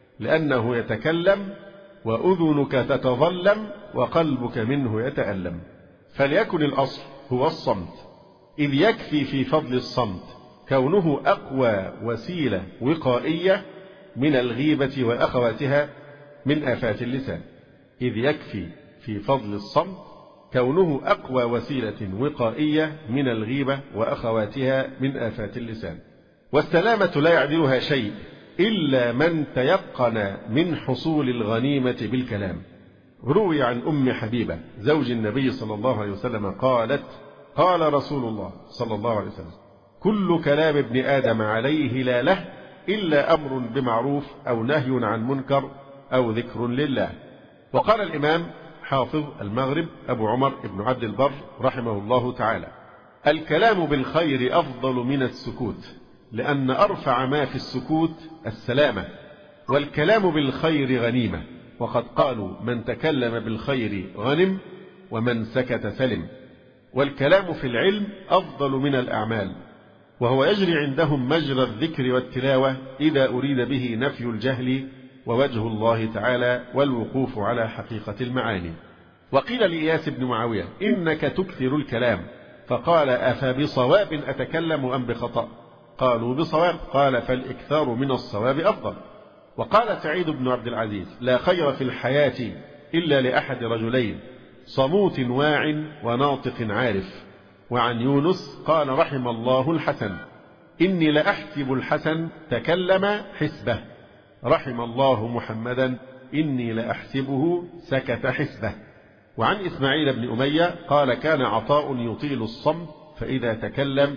لأنه يتكلم وأذنك تتظلم وقلبك منه يتألم. فليكن الأصل هو الصمت، إذ يكفي في فضل الصمت كونه أقوى وسيلة وقائية من الغيبة وأخواتها من آفات اللسان. إذ يكفي في فضل الصمت كونه أقوى وسيلة وقائية من الغيبة وأخواتها من آفات اللسان. والسلامة لا يعدلها شيء إلا من تيقن من حصول الغنيمة بالكلام. روي عن أم حبيبة زوج النبي صلى الله عليه وسلم قالت قال رسول الله صلى الله عليه وسلم كل كلام ابن آدم عليه لا له إلا أمر بمعروف أو نهي عن منكر أو ذكر لله. وقال الإمام حافظ المغرب أبو عمر بن عبد البر رحمه الله تعالى الكلام بالخير أفضل من السكوت، لأن أرفع ما في السكوت السلامة، والكلام بالخير غنيمة، وقد قالوا من تكلم بالخير غنم ومن سكت سلم. والكلام في العلم أفضل من الأعمال، وهو يجري عندهم مجرى الذكر والتلاوة إذا أريد به نفي الجهل ووجه الله تعالى والوقوف على حقيقة المعاني. وقيل لإياس بن معاوية إنك تكثر الكلام، فقال أفبصواب أتكلم أم بخطأ؟ قالوا بصواب، قال فالإكثار من الصواب أفضل. وقال سعيد بن عبد العزيز لا خير في الحياة إلا لأحد رجلين صموت واع وناطق عارف. وعن يونس قال رحم الله الحسن إني لأحسب الحسن تكلم حسبه، رحم الله محمدا إني لأحسبه سكت حسبه. وعن إسماعيل بن أمية قال كان عطاء يطيل الصمت فإذا تكلم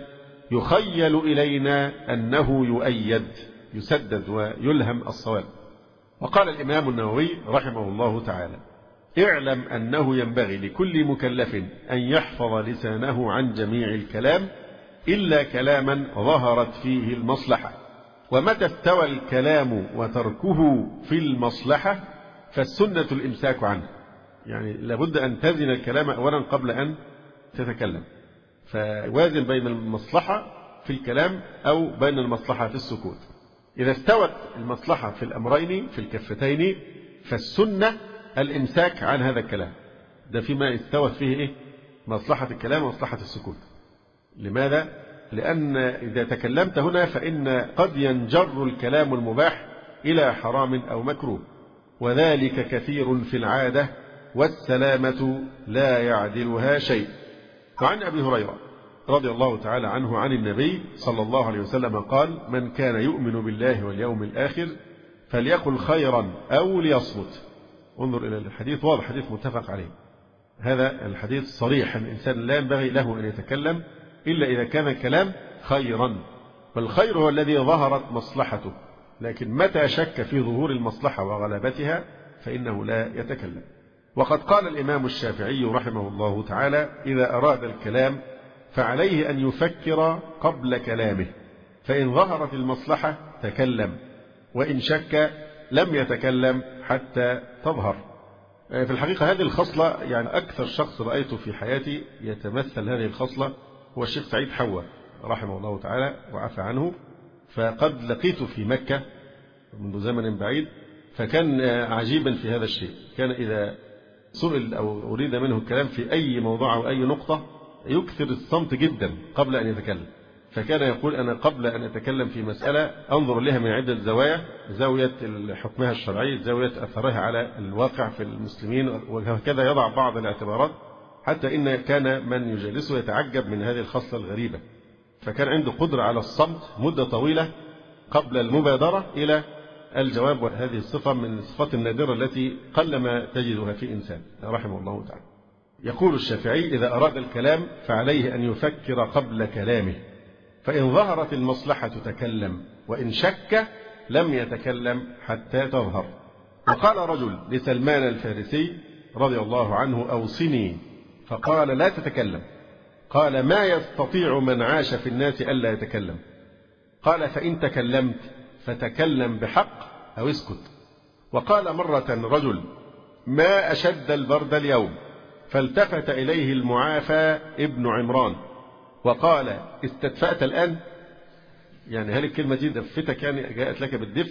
يخيل إلينا أنه يؤيد يسدد ويلهم الصواب. وقال الإمام النووي رحمه الله تعالى اعلم أنه ينبغي لكل مكلف أن يحفظ لسانه عن جميع الكلام إلا كلاما ظهرت فيه المصلحة، ومتى استوى الكلام وتركه في المصلحة فالسنة الإمساك عنه. يعني لابد أن تزن الكلام أولا قبل أن تتكلم، فوازن بين المصلحة في الكلام أو بين المصلحة في السكوت. إذا استوت المصلحة في الأمرين في الكفتين فالسنة الإمساك عن هذا الكلام، ده فيما استوت فيه إيه؟ مصلحة الكلام ومصلحة السكوت. لماذا؟ لأن إذا تكلمت هنا فإن قد ينجر الكلام المباح إلى حرام أو مكروه، وذلك كثير في العادة، والسلامة لا يعدلها شيء. وعن أبي هريرة رضي الله تعالى عنه عن النبي صلى الله عليه وسلم قال من كان يؤمن بالله واليوم الآخر فليقل خيرا أو ليصمت. انظر إلى الحديث، واضح حديث متفق عليه. هذا الحديث صريح، الإنسان لا ينبغي له أن يتكلم إلا إذا كان الكلام خيرا، والخير هو الذي ظهرت مصلحته، لكن متى شك في ظهور المصلحة وغلبتها فإنه لا يتكلم. وقد قال الإمام الشافعي رحمه الله تعالى: إذا أراد الكلام فعليه أن يفكر قبل كلامه، فإن ظهرت المصلحة تكلم، وإن شك لم يتكلم حتى تظهر. في الحقيقة هذه الخصلة يعني أكثر شخص رأيته في حياتي يتمثل هذه الخصلة هو الشيخ سعيد حوا رحمه الله تعالى وعفى عنه. فقد لقيته في مكة منذ زمن بعيد، فكان عجيبا في هذا الشيء. كان إذا سئل أو أريد منه الكلام في أي موضوع أو أي نقطة يكثر الصمت جدا قبل أن يتكلم. فكان يقول: أنا قبل أن أتكلم في مسألة أنظر لها من عدة زوايا، زاوية حكمها الشرعي، زاوية أثرها على الواقع في المسلمين، وهكذا يضع بعض الاعتبارات، حتى إن كان من يجالسه يتعجب من هذه الخصلة الغريبة. فكان عنده قدرة على الصمت مدة طويلة قبل المبادرة إلى الجواب، وهذه الصفة من الصفات النادرة التي قلما تجدها في إنسان رحمه الله تعالى. يقول الشافعي: إذا أراد الكلام فعليه أن يفكر قبل كلامه، فإن ظهرت المصلحة تكلم، وإن شك لم يتكلم حتى تظهر. وقال رجل لسلمان الفارسي رضي الله عنه: أوصني. فقال: لا تتكلم. قال: ما يستطيع من عاش في الناس ألا يتكلم. قال: فإن تكلمت فتكلم بحق أو اسكت. وقال مرة رجل: ما أشد البرد اليوم. فالتفت إليه المعافى ابن عمران وقال: استدفأت الآن؟ يعني هل الكلمة دي دفتك، يعني جاءت لك بالدفء؟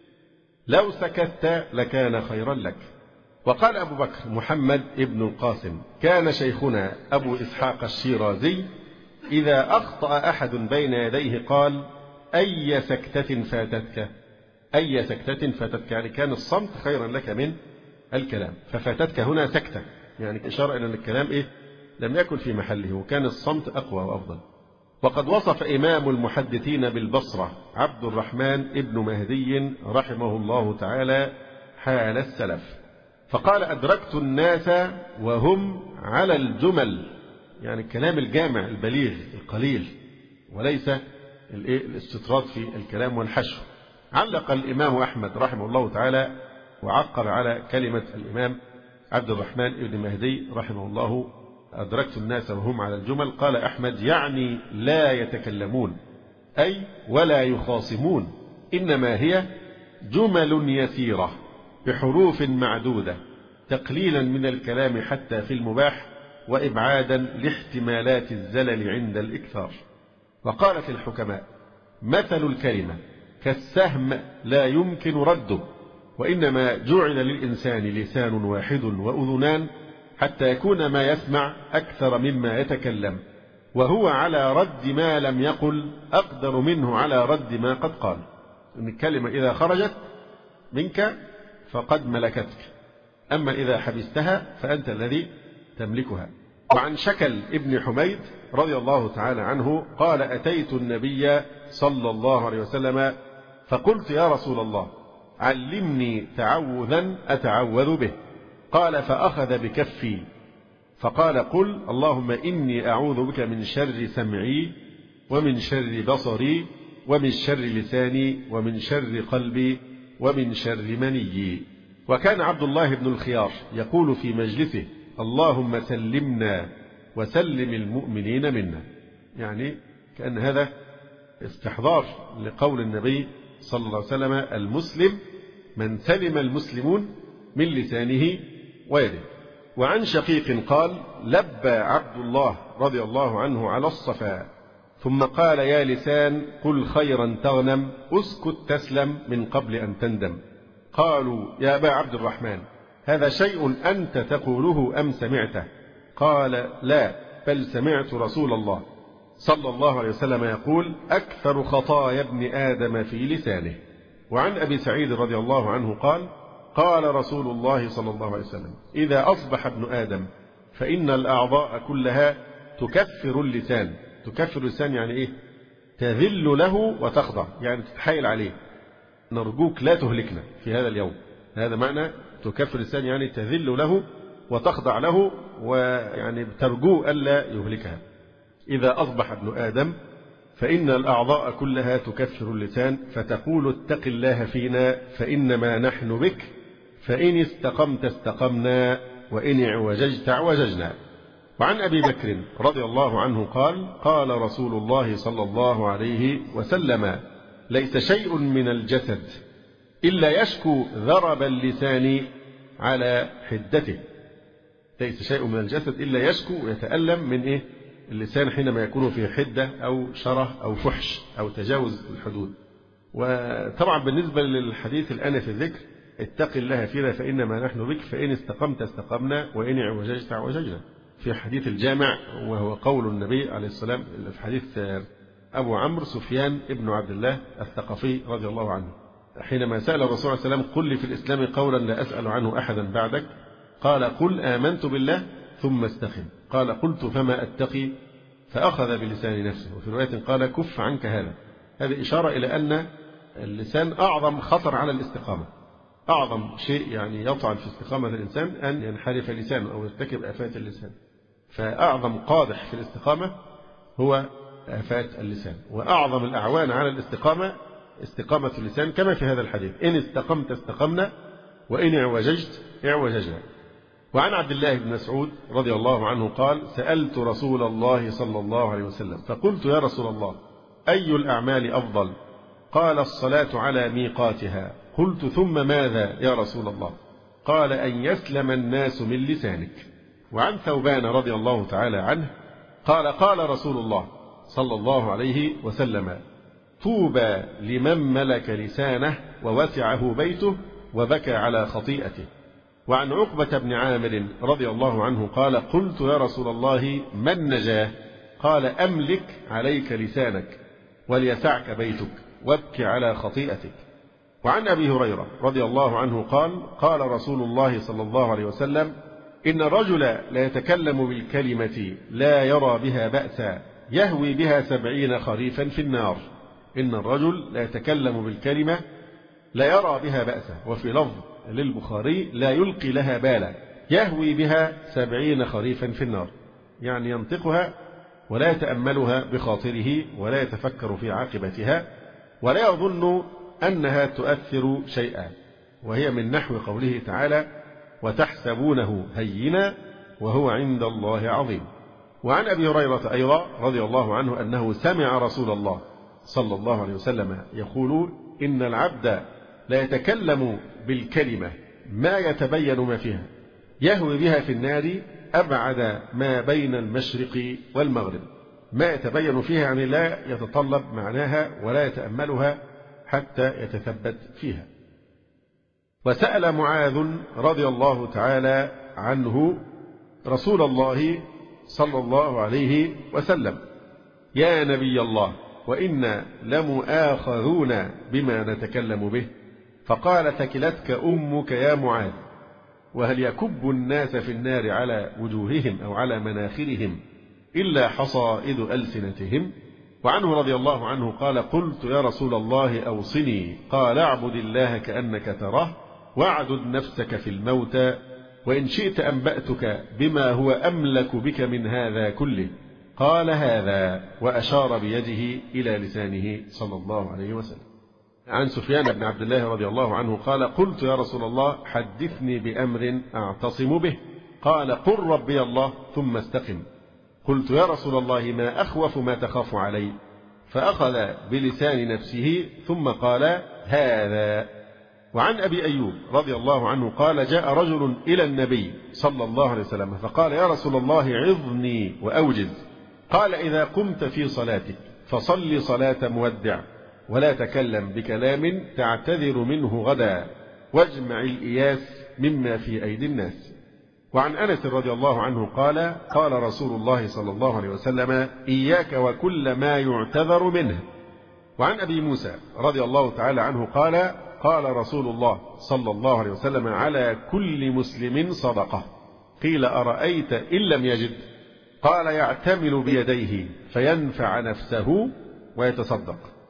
لو سكت لكان خيرا لك. وقال أبو بكر محمد ابن القاسم: كان شيخنا أبو إسحاق الشيرازي إذا أخطأ أحد بين يديه قال: أي سكتة فاتتك؟ أي سكتة فاتتك، يعني كان الصمت خيرا لك من الكلام. ففاتتك هنا سكتة، يعني إشارة إلى أن الكلام إيه؟ لم يكن في محله، وكان الصمت أقوى وأفضل. وقد وصف إمام المحدثين بالبصرة عبد الرحمن ابن مهدي رحمه الله تعالى حال السلف، فقال: أدركت الناس وهم على الجمل، يعني الكلام الجامع البليغ القليل، وليس الاستطراد في الكلام والحشو. علق الإمام أحمد رحمه الله تعالى وعقر على كلمة الإمام عبد الرحمن ابن مهدي رحمه الله: أدركت الناس وهم على الجمل. قال أحمد: يعني لا يتكلمون، أي ولا يخاصمون، إنما هي جمل يسيرة بحروف معدودة، تقليلا من الكلام حتى في المباح، وإبعادا لاحتمالات الزلل عند الإكثار. وقالت الحكماء: مثل الكلمة كالسهم لا يمكن رده، وإنما جعل للإنسان لسان واحد وأذنان حتى يكون ما يسمع أكثر مما يتكلم، وهو على رد ما لم يقل أقدر منه على رد ما قد قال. إن الكلمة إذا خرجت منك فقد ملكتك، أما إذا حبستها فأنت الذي تملكها. وعن شكل ابن حميد رضي الله تعالى عنه قال: أتيت النبي صلى الله عليه وسلم فقلت: يا رسول الله، علمني تعوذا أتعوذ به. قال: فأخذ بكفي فقال: قل اللهم إني أعوذ بك من شر سمعي ومن شر بصري ومن شر لساني ومن شر قلبي ومن شر مني. وكان عبد الله بن الخيار يقول في مجلسه: اللهم سلمنا وسلم المؤمنين منا. يعني كأن هذا استحضار لقول النبي صلى الله عليه وسلم: المسلم من سلم المسلمون من لسانه ويده. وعن شقيق قال: لبى عبد الله رضي الله عنه على الصفا، ثم قال: يا لسان قل خيرا تغنم، اسكت تسلم من قبل أن تندم. قالوا: يا أبا عبد الرحمن، هذا شيء أنت تقوله أم سمعته؟ قال: لا، بل سمعت رسول الله صلى الله عليه وسلم يقول: أكثر خطايا ابن آدم في لسانه. وعن أبي سعيد رضي الله عنه قال: قال رسول الله صلى الله عليه وسلم: إذا أصبح ابن آدم فإن الأعضاء كلها تكفر اللسان. تكفر اللسان يعني إيه؟ تذل له وتخضع، يعني تتحايل عليه. نرجوك لا تهلكنا في هذا اليوم. هذا معنى تكفر اللسان، يعني تذل له وتخضع له، ويعني ترجو ألا يهلكها. إذا أصبح ابن آدم فإن الأعضاء كلها تكفر اللسان، فتقول اتق الله فينا فإنما نحن بك، فإن استقمت استقمنا وإن اعوججت اعوججنا. وعن أبي بكر رضي الله عنه قال قال رسول الله صلى الله عليه وسلم ليس شيء من الجسد إلا يشكو ذرب اللسان على حدته. ليس شيء من الجسد إلا يشكو ويتألم من إيه؟ اللسان حينما يكون في حدة أو شره أو فحش أو تجاوز الحدود. وطبعا بالنسبة للحديث الآن في الذكر اتق الله فينا فإنما نحن بك، فإن استقمت استقمنا وإن اعوججت اعوججنا، في حديث الجامع، وهو قول النبي عليه السلام في حديث أبو عمرو سفيان ابن عبد الله الثقفي رضي الله عنه، حينما سأل الرسول عليه السلام قل لي في الإسلام قولا لا أسأل عنه أحدا بعدك، قال قل آمنت بالله ثم استقم. قال قلت فما أتقي؟ فأخذ بلسان نفسه. وفي رواية قال كف عنك هذا. هذه إشارة إلى أن اللسان أعظم خطر على الاستقامة، أعظم شيء يعني يطعن في استقامة الإنسان أن ينحرف لسانه أو يرتكب آفات اللسان. فأعظم قادح في الاستقامة هو آفات اللسان، وأعظم الأعوان على الاستقامة استقامة اللسان، كما في هذا الحديث إن استقمت استقمنا وإن اعوججت اعوججنا. وعن عبد الله بن مسعود رضي الله عنه قال سألت رسول الله صلى الله عليه وسلم فقلت يا رسول الله أي الأعمال أفضل؟ قال الصلاة على ميقاتها. قلت ثم ماذا يا رسول الله؟ قال أن يسلم الناس من لسانك. وعن ثوبان رضي الله تعالى عنه قال قال رسول الله صلى الله عليه وسلم طوبى لمن ملك لسانه ووسعه بيته وبكى على خطيئته. وعن عقبة بن عامر رضي الله عنه قال قلت يا رسول الله ما النجاة؟ قال أملك عليك لسانك وليسعك بيتك وابك على خطيئتك. وعن أبي هريرة رضي الله عنه قال قال رسول الله صلى الله عليه وسلم إن الرجل لا يتكلم بالكلمة لا يرى بها بأسا يهوي بها سبعين خريفا في النار. إن الرجل لا يتكلم بالكلمة لا يرى بها بأسا، وفي لفظ للبخاري لا يلقي لها بالا يهوي بها سبعين خريفا في النار، يعني ينطقها ولا يتأملها بخاطره ولا يتفكر في عاقبتها ولا يظن أنها تؤثر شيئا، وهي من نحو قوله تعالى وتحسبونه هينا وهو عند الله عظيم. وعن أبي هريرة أيضا رضي الله عنه أنه سمع رسول الله صلى الله عليه وسلم يقول إن العبد لا يتكلم بالكلمة ما يتبين ما فيها يهوي بها في النار أبعد ما بين المشرق والمغرب. ما يتبين فيها يعني لا يتطلب معناها ولا يتأملها حتى يتثبت فيها. وسأل معاذ رضي الله تعالى عنه رسول الله صلى الله عليه وسلم يا نبي الله وإنا لمؤاخذون بما نتكلم به، فقال ثكلتك أمك يا معاذ، وهل يكب الناس في النار على وجوههم أو على مناخرهم إلا حصائد ألسنتهم. وعنه رضي الله عنه قال قلت يا رسول الله أوصني، قال اعبد الله كأنك تراه واعدد نفسك في الموتى، وإن شئت أنبأتك بما هو أملك بك من هذا كله. قال هذا وأشار بيده إلى لسانه صلى الله عليه وسلم. عن سفيان بن عبد الله رضي الله عنه قال قلت يا رسول الله حدثني بأمر أعتصم به. قال قل ربي الله ثم استقم. قلت يا رسول الله ما أخوف ما تخاف علي؟ فأخذ بلسان نفسه ثم قال هذا. وعن أبي أيوب رضي الله عنه قال جاء رجل إلى النبي صلى الله عليه وسلم فقال يا رسول الله عظني وأوجز. قال إذا قمت في صلاتك فصل صلاة مودع ولا تكلم بكلام تعتذر منه غدا واجمع الإياس مما في أيدي الناس. وعن أنس رضي الله عنه قال قال رسول الله صلى الله عليه وسلم إياك وكل ما يعتذر منه. وعن أبي موسى رضي الله تعالى عنه قال قال رسول الله صلى الله عليه وسلم على كل مسلم صدقة. قيل أرأيت إن لم يجد؟ قال يعتمل بيديه فينفع نفسه ويتصدق.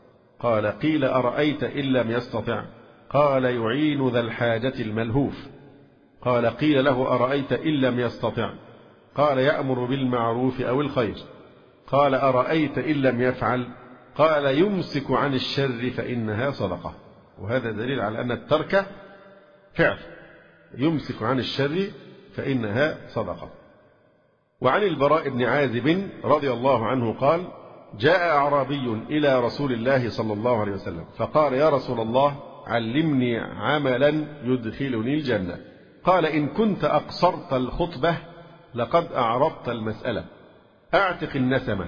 قال قيل أرأيت إن لم يستطع؟ قال يعين ذا الحاجة الملهوف. قال قيل له أرأيت إن لم يستطع؟ قال يأمر بالمعروف أو الخير. قال أرأيت إن لم يفعل؟ قال يمسك عن الشر فإنها صدقة. وهذا دليل على أن الترك فعل، يمسك عن الشر فإنها صدقة. وعن البراء بن عازب رضي الله عنه قال جاء أعرابي إلى رسول الله صلى الله عليه وسلم فقال يا رسول الله علمني عملا يدخلني الجنة. قال إن كنت أقصرت الخطبة لقد أعرضت المسألة، أعتق النسمة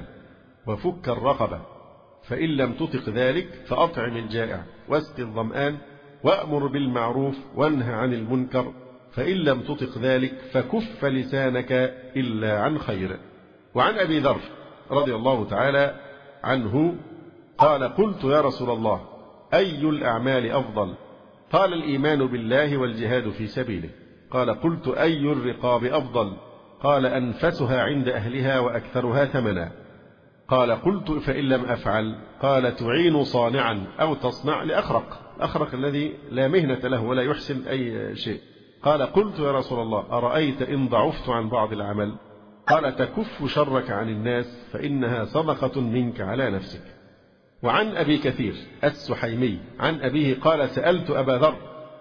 وفك الرقبة، فإن لم تطق ذلك فأطعم الجائع واسق الظمآن وأمر بالمعروف وانه عن المنكر، فإن لم تطق ذلك فكف لسانك إلا عن خير. وعن أبي ذر رضي الله تعالى عنه قال قلت يا رسول الله أي الأعمال أفضل؟ قال الإيمان بالله والجهاد في سبيله. قال قلت أي الرقاب أفضل؟ قال أنفسها عند أهلها وأكثرها ثمنا. قال قلت فإن لم أفعل؟ قال تعين صانعا أو تصنع لأخرق، الأخرق الذي لا مهنة له ولا يحسن أي شيء. قال قلت يا رسول الله أرأيت إن ضعفت عن بعض العمل؟ قال تكف شرك عن الناس فإنها صدقة منك على نفسك. وعن أبي كثير السحيمي عن أبيه قال سألت أبا ذر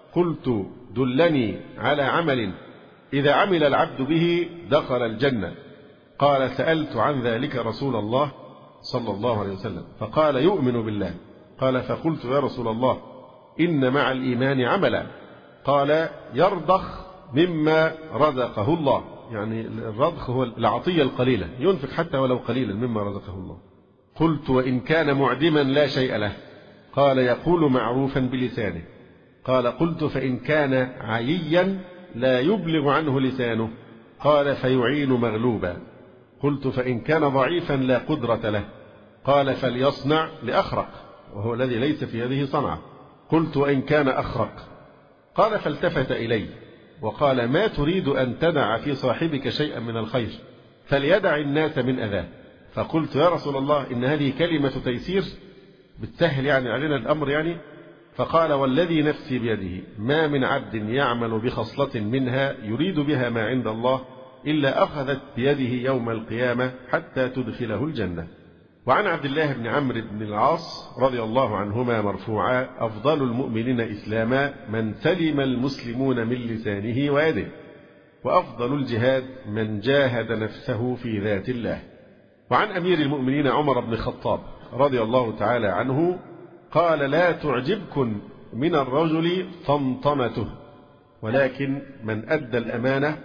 قلت دلني على عمل إذا عمل العبد به دخل الجنة. قال سألت عن ذلك رسول الله صلى الله عليه وسلم فقال يؤمن بالله. قال فقلت يا رسول الله إن مع الإيمان عملا. قال يرضخ مما رزقه الله، يعني الرضخ هو العطية القليلة، ينفق حتى ولو قليلا مما رزقه الله. قلت وإن كان معدما لا شيء له؟ قال يقول معروفا بلسانه. قال قلت فإن كان عييا لا يبلغ عنه لسانه؟ قال فيعين مغلوبا. قلت فإن كان ضعيفا لا قدرة له؟ قال فليصنع لأخرق، وهو الذي ليس في يده صنعة. قلت وإن كان أخرق؟ قال فالتفت إلي وقال ما تريد أن تدع في صاحبك شيئا من الخير فليدع الناس من أذاه. فقلت يا رسول الله إن هذه كلمة تيسير بتسهل يعني علينا الأمر يعني. فقال والذي نفسي بيده ما من عبد يعمل بخصلة منها يريد بها ما عند الله إلا أخذت بيده يوم القيامة حتى تدخله الجنة. وعن عبد الله بن عمرو بن العاص رضي الله عنهما مرفوعا أفضل المؤمنين إسلاما من سلم المسلمون من لسانه ويده، وأفضل الجهاد من جاهد نفسه في ذات الله. وعن أمير المؤمنين عمر بن الخطاب رضي الله تعالى عنه قال لا تعجبكن من الرجل طمطمته ولكن من أدى الأمانة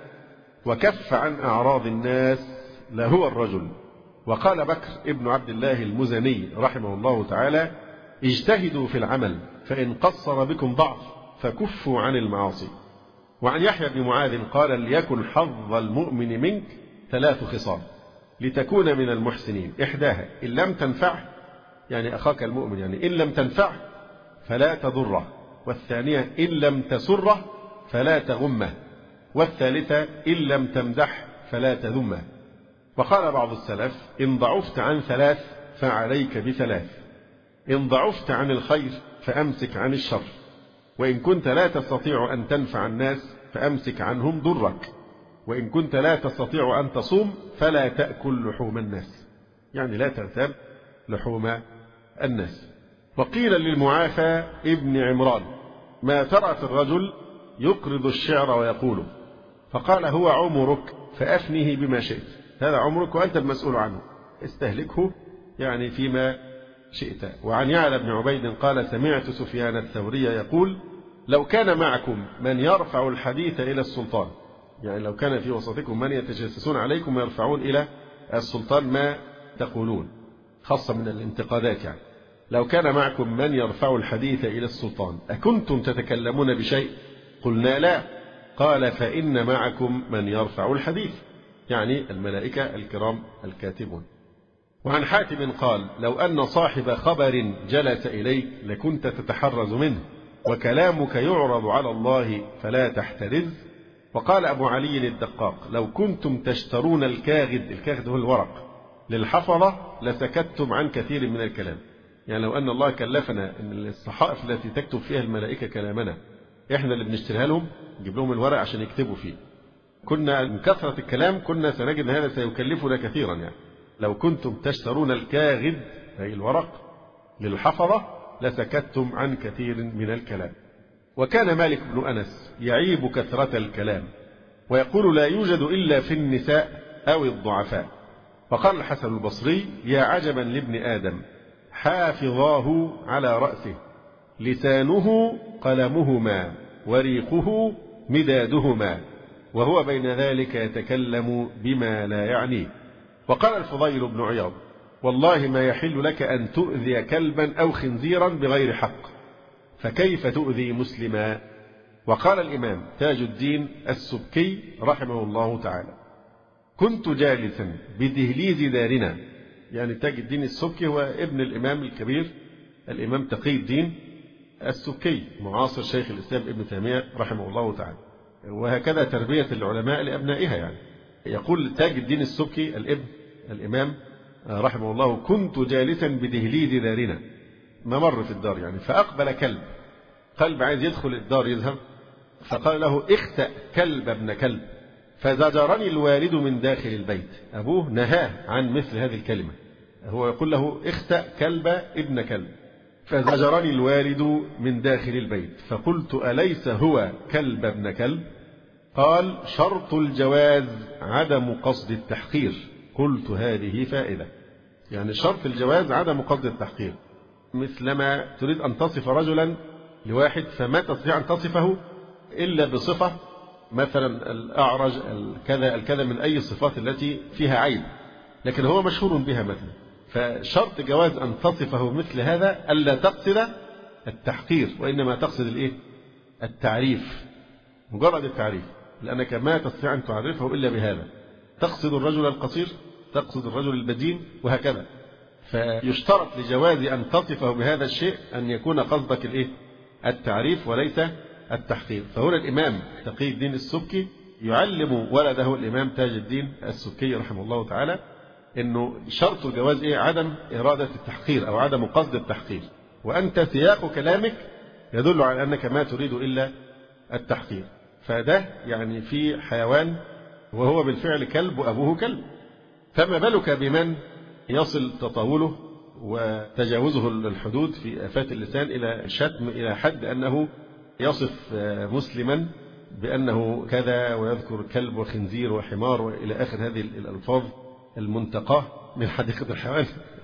وكف عن أعراض الناس لهو الرجل. وقال بكر ابن عبد الله المزني رحمه الله تعالى اجتهدوا في العمل فإن قصر بكم ضعف فكفوا عن المعاصي. وعن يحيى بن معاذ قال ليكن حظ المؤمن منك ثلاث خصال لتكون من المحسنين، إحداها إن لم تنفعه يعني أخاك المؤمن يعني إن لم تنفعه فلا تضره، والثانية إن لم تسره فلا تغمه، والثالثة إن لم تمدح فلا تذمه. وقال بعض السلف إن ضعفت عن ثلاث فعليك بثلاث، إن ضعفت عن الخير فأمسك عن الشر، وإن كنت لا تستطيع أن تنفع الناس فأمسك عنهم ضرك، وإن كنت لا تستطيع أن تصوم فلا تأكل لحوم الناس، يعني لا تغتاب لحوم الناس. وقيل للمعافى ابن عمران ما ترى في الرجل يقرض الشعر ويقوله؟ فقال هو عمرك فأفنه بما شئت، هذا عمرك وأنت المسؤول عنه، استهلكه يعني فيما شئت. وعن يعلى بن عبيد قال سمعت سفيان الثوري يقول لو كان معكم من يرفع الحديث إلى السلطان، يعني لو كان في وسطكم من يتجسسون عليكم ويرفعون إلى السلطان ما تقولون، خاصة من الانتقادات يعني، لو كان معكم من يرفع الحديث إلى السلطان أكنتم تتكلمون بشيء؟ قلنا لا. قال فإن معكم من يرفع الحديث، يعني الملائكة الكرام الكاتبون. وعن حاتم قال لو أن صاحب خبر جلس إليك لكنت تتحرز منه، وكلامك يعرض على الله فلا تحترز. وقال أبو علي الدقاق لو كنتم تشترون الكاغد، الكاغد هو الورق، للحفظة لسكتتم عن كثير من الكلام، يعني لو أن الله كلفنا أن الصحائف التي تكتب فيها الملائكة كلامنا إحنا اللي بنشتريها لهم، نجيب لهم الورق عشان يكتبوا فيه، كنا من كثرة الكلام كنا سنجد أن هذا سيكلفنا كثيرا. يعني لو كنتم تشترون الكاغد أي الورق للحفظة لسكتتم عن كثير من الكلام. وكان مالك بن أنس يعيب كثرة الكلام ويقول لا يوجد إلا في النساء أو الضعفاء. فقال الحسن البصري يا عجبا لابن آدم حافظاه على رأسه لسانه قلمهما وريقه مدادهما وهو بين ذلك يتكلم بما لا يعنيه. وقال الفضيل بن عياض والله ما يحل لك أن تؤذي كلبا أو خنزيرا بغير حق، فكيف تؤذي مسلما؟ وقال الإمام تاج الدين السبكي رحمه الله تعالى كنت جالسا بدهليز دارنا، يعني تاج الدين السبكي هو ابن الإمام الكبير الإمام تقي الدين السبكي معاصر شيخ الإسلام ابن تيمية رحمه الله تعالى، وهكذا تربية العلماء لأبنائها. يعني يقول تاج الدين السبكي الابن الإمام رحمه الله كنت جالسا بدهليز دارنا، ممر في الدار يعني، فأقبل كلب قلب عايز يدخل الدار يذهب، فقال له اخسأ كلب ابن كلب، فزجرني الوالد من داخل البيت. أبوه نهاه عن مثل هذه الكلمة، هو يقول له اخسأ كلب ابن كلب، فزجرني الوالد من داخل البيت. فقلت أليس هو كلب ابن كلب؟ قال شرط الجواز عدم قصد التحقير. قلت هذه فائدة، يعني شرط الجواز عدم قصد التحقير، مثلما تريد أن تصف رجلا لواحد فما تستطيع أن تصفه إلا بصفة، مثلا الأعرج الكذا الكذا من أي الصفات التي فيها عيب لكن هو مشهور بها مثلا، فشرط جواز أن تصفه مثل هذا ألا تقصد التحقير وإنما تقصد الإيه؟ التعريف، مجرد التعريف، لأنك ما تستطيع أن تعرفه إلا بهذا، تقصد الرجل القصير، تقصد الرجل البدين، وهكذا. فيشترط لجواز أن تصفه بهذا الشيء أن يكون قصدك الإيه؟ التعريف وليس التحقير. فهنا الإمام تقي الدين السبكي يعلم ولده الإمام تاج الدين السبكي رحمه الله تعالى إنه شرط الجواز إيه؟ عدم إرادة التحقير أو عدم قصد التحقير، وأنت سياق كلامك يدل على أنك ما تريد إلا التحقير. فده يعني في حيوان وهو بالفعل كلب وأبوه كلب، فما بالك بمن يصل تطاوله وتجاوزه الحدود في آفات اللسان إلى الشتم إلى حد أنه يصف مسلما بأنه كذا ويذكر كلب وخنزير وحمار وإلى آخر هذه الألفاظ المنتقاة من حديقة الحيوان.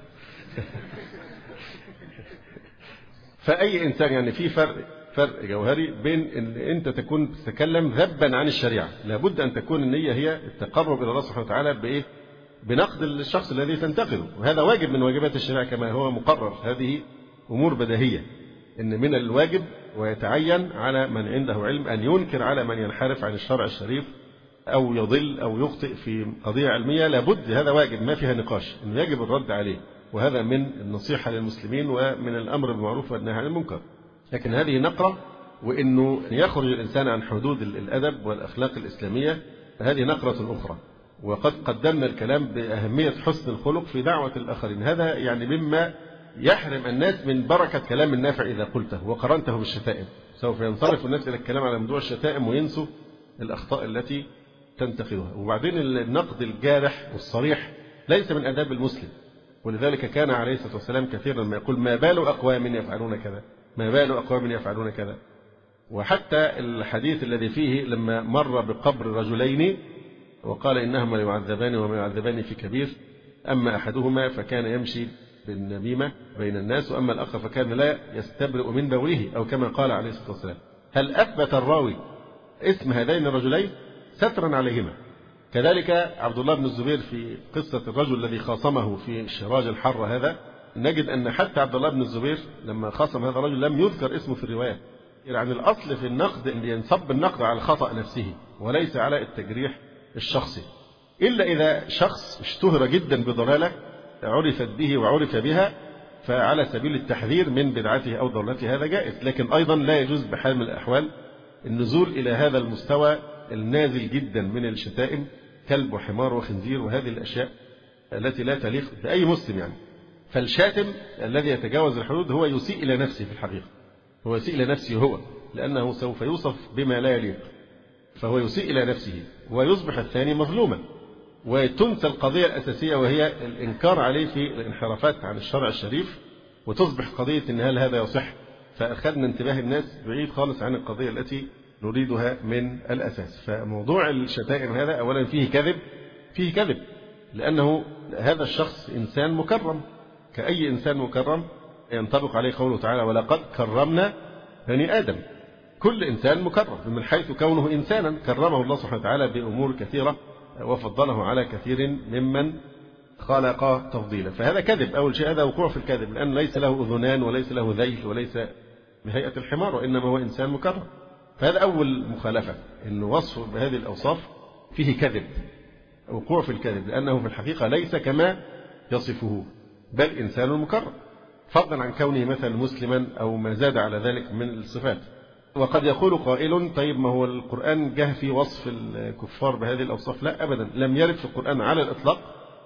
فأي إنسان يعني في فرق فرق جوهري بين أن أنت تكون تتكلم ذبا عن الشريعة، لابد أن تكون النية هي التقرب إلى الله سبحانه وتعالى بإيه؟ بنقد الشخص الذي تنتقده، وهذا واجب من واجبات الشريعة كما هو مقرر. هذه أمور بديهية إن من الواجب ويتعين على من عنده علم أن ينكر على من ينحرف عن الشرع الشريف أو يضل أو يخطئ في قضية علمية، لابد، هذا واجب ما فيها نقاش إنه يجب الرد عليه، وهذا من النصيحة للمسلمين ومن الأمر بالمعروف والنهي عن المنكر. لكن هذه نقرة، وإنه يخرج الإنسان عن حدود الأدب والأخلاق الإسلامية هذه نقرة أخرى. وقد قدمنا الكلام بأهمية حسن الخلق في دعوة الآخرين، هذا يعني مما يحرم الناس من بركة كلام النافع إذا قلته وقرنته بالشتائم، سوف ينصرف الناس إلى الكلام على موضوع الشتائم وينسوا الأخطاء التي تنتقدها. وبعدين النقد الجارح والصريح ليس من آداب المسلم، ولذلك كان عليه الصلاة والسلام كثيرا ما يقول ما بال أقوام يفعلون كذا، ما بال أقوام يفعلون كذا. وحتى الحديث الذي فيه لما مر بقبر رجلين وقال إنهما يعذبان وما يعذبان في كبير، أما أحدهما فكان يمشي بالنميمة بين الناس، وأما الآخر فكان لا يستبرئ من بوله، أو كما قال عليه الصلاة والسلام. هل أثبت الراوي اسم هذين الرجلين سترا عليهما؟ كذلك عبد الله بن الزبير في قصة الرجل الذي خاصمه في الشراج الحر هذا، نجد أن حتى عبد الله بن الزبير لما خاصم هذا الرجل لم يذكر اسمه في الرواية. يعني الأصل في النقد أن ينصب النقد على الخطأ نفسه وليس على التجريح الشخصي، إلا إذا شخص اشتهر جدا بضلالة عرفت به وعرف بها، فعلى سبيل التحذير من بدعته أو ضلالته هذا جائز. لكن أيضا لا يجوز بحال من الأحوال النزول إلى هذا المستوى النازل جدا من الشتائم، كلب وحمار وخنزير وهذه الأشياء التي لا تليق بأي مسلم. يعني فالشاتم الذي يتجاوز الحدود هو يسيء إلى نفسه في الحقيقة، هو يسيء إلى نفسه هو، لأنه سوف يوصف بما لا يليق، فهو يسيء إلى نفسه ويصبح الثاني مظلوما، وتنسى القضية الأساسية وهي الإنكار عليه في الانحرافات عن الشرع الشريف، وتصبح قضية إن هل هذا يصح، فأخذنا انتباه الناس بعيد خالص عن القضية التي نريدها من الأساس. فموضوع الشتائم هذا أولا فيه كذب، فيه كذب لأنه هذا الشخص إنسان مكرم كأي إنسان مكرم، ينطبق عليه قوله تعالى ولقد كرمنا بني آدم. كل إنسان مكرم من حيث كونه إنسانا، كرمه الله سبحانه وتعالى بأمور كثيرة وفضله على كثير ممن خلق تفضيلا. فهذا كذب أول شيء، هذا وقوع في الكذب، لأن ليس له أذنان وليس له ذيل وليس بهيئة الحمار، وإنما هو إنسان مكرم. فهذا أول مخالفة، إن وصفه بهذه الأوصاف فيه كذب، وقوع في الكذب، لأنه في الحقيقة ليس كما يصفه، بل إنسان مكرم، فضلا عن كونه مثلا مسلما أو ما زاد على ذلك من الصفات. وقد يقول قائل طيب ما هو القرآن جه في وصف الكفار بهذه الأوصاف؟ لا أبدا، لم يرد في القرآن على الإطلاق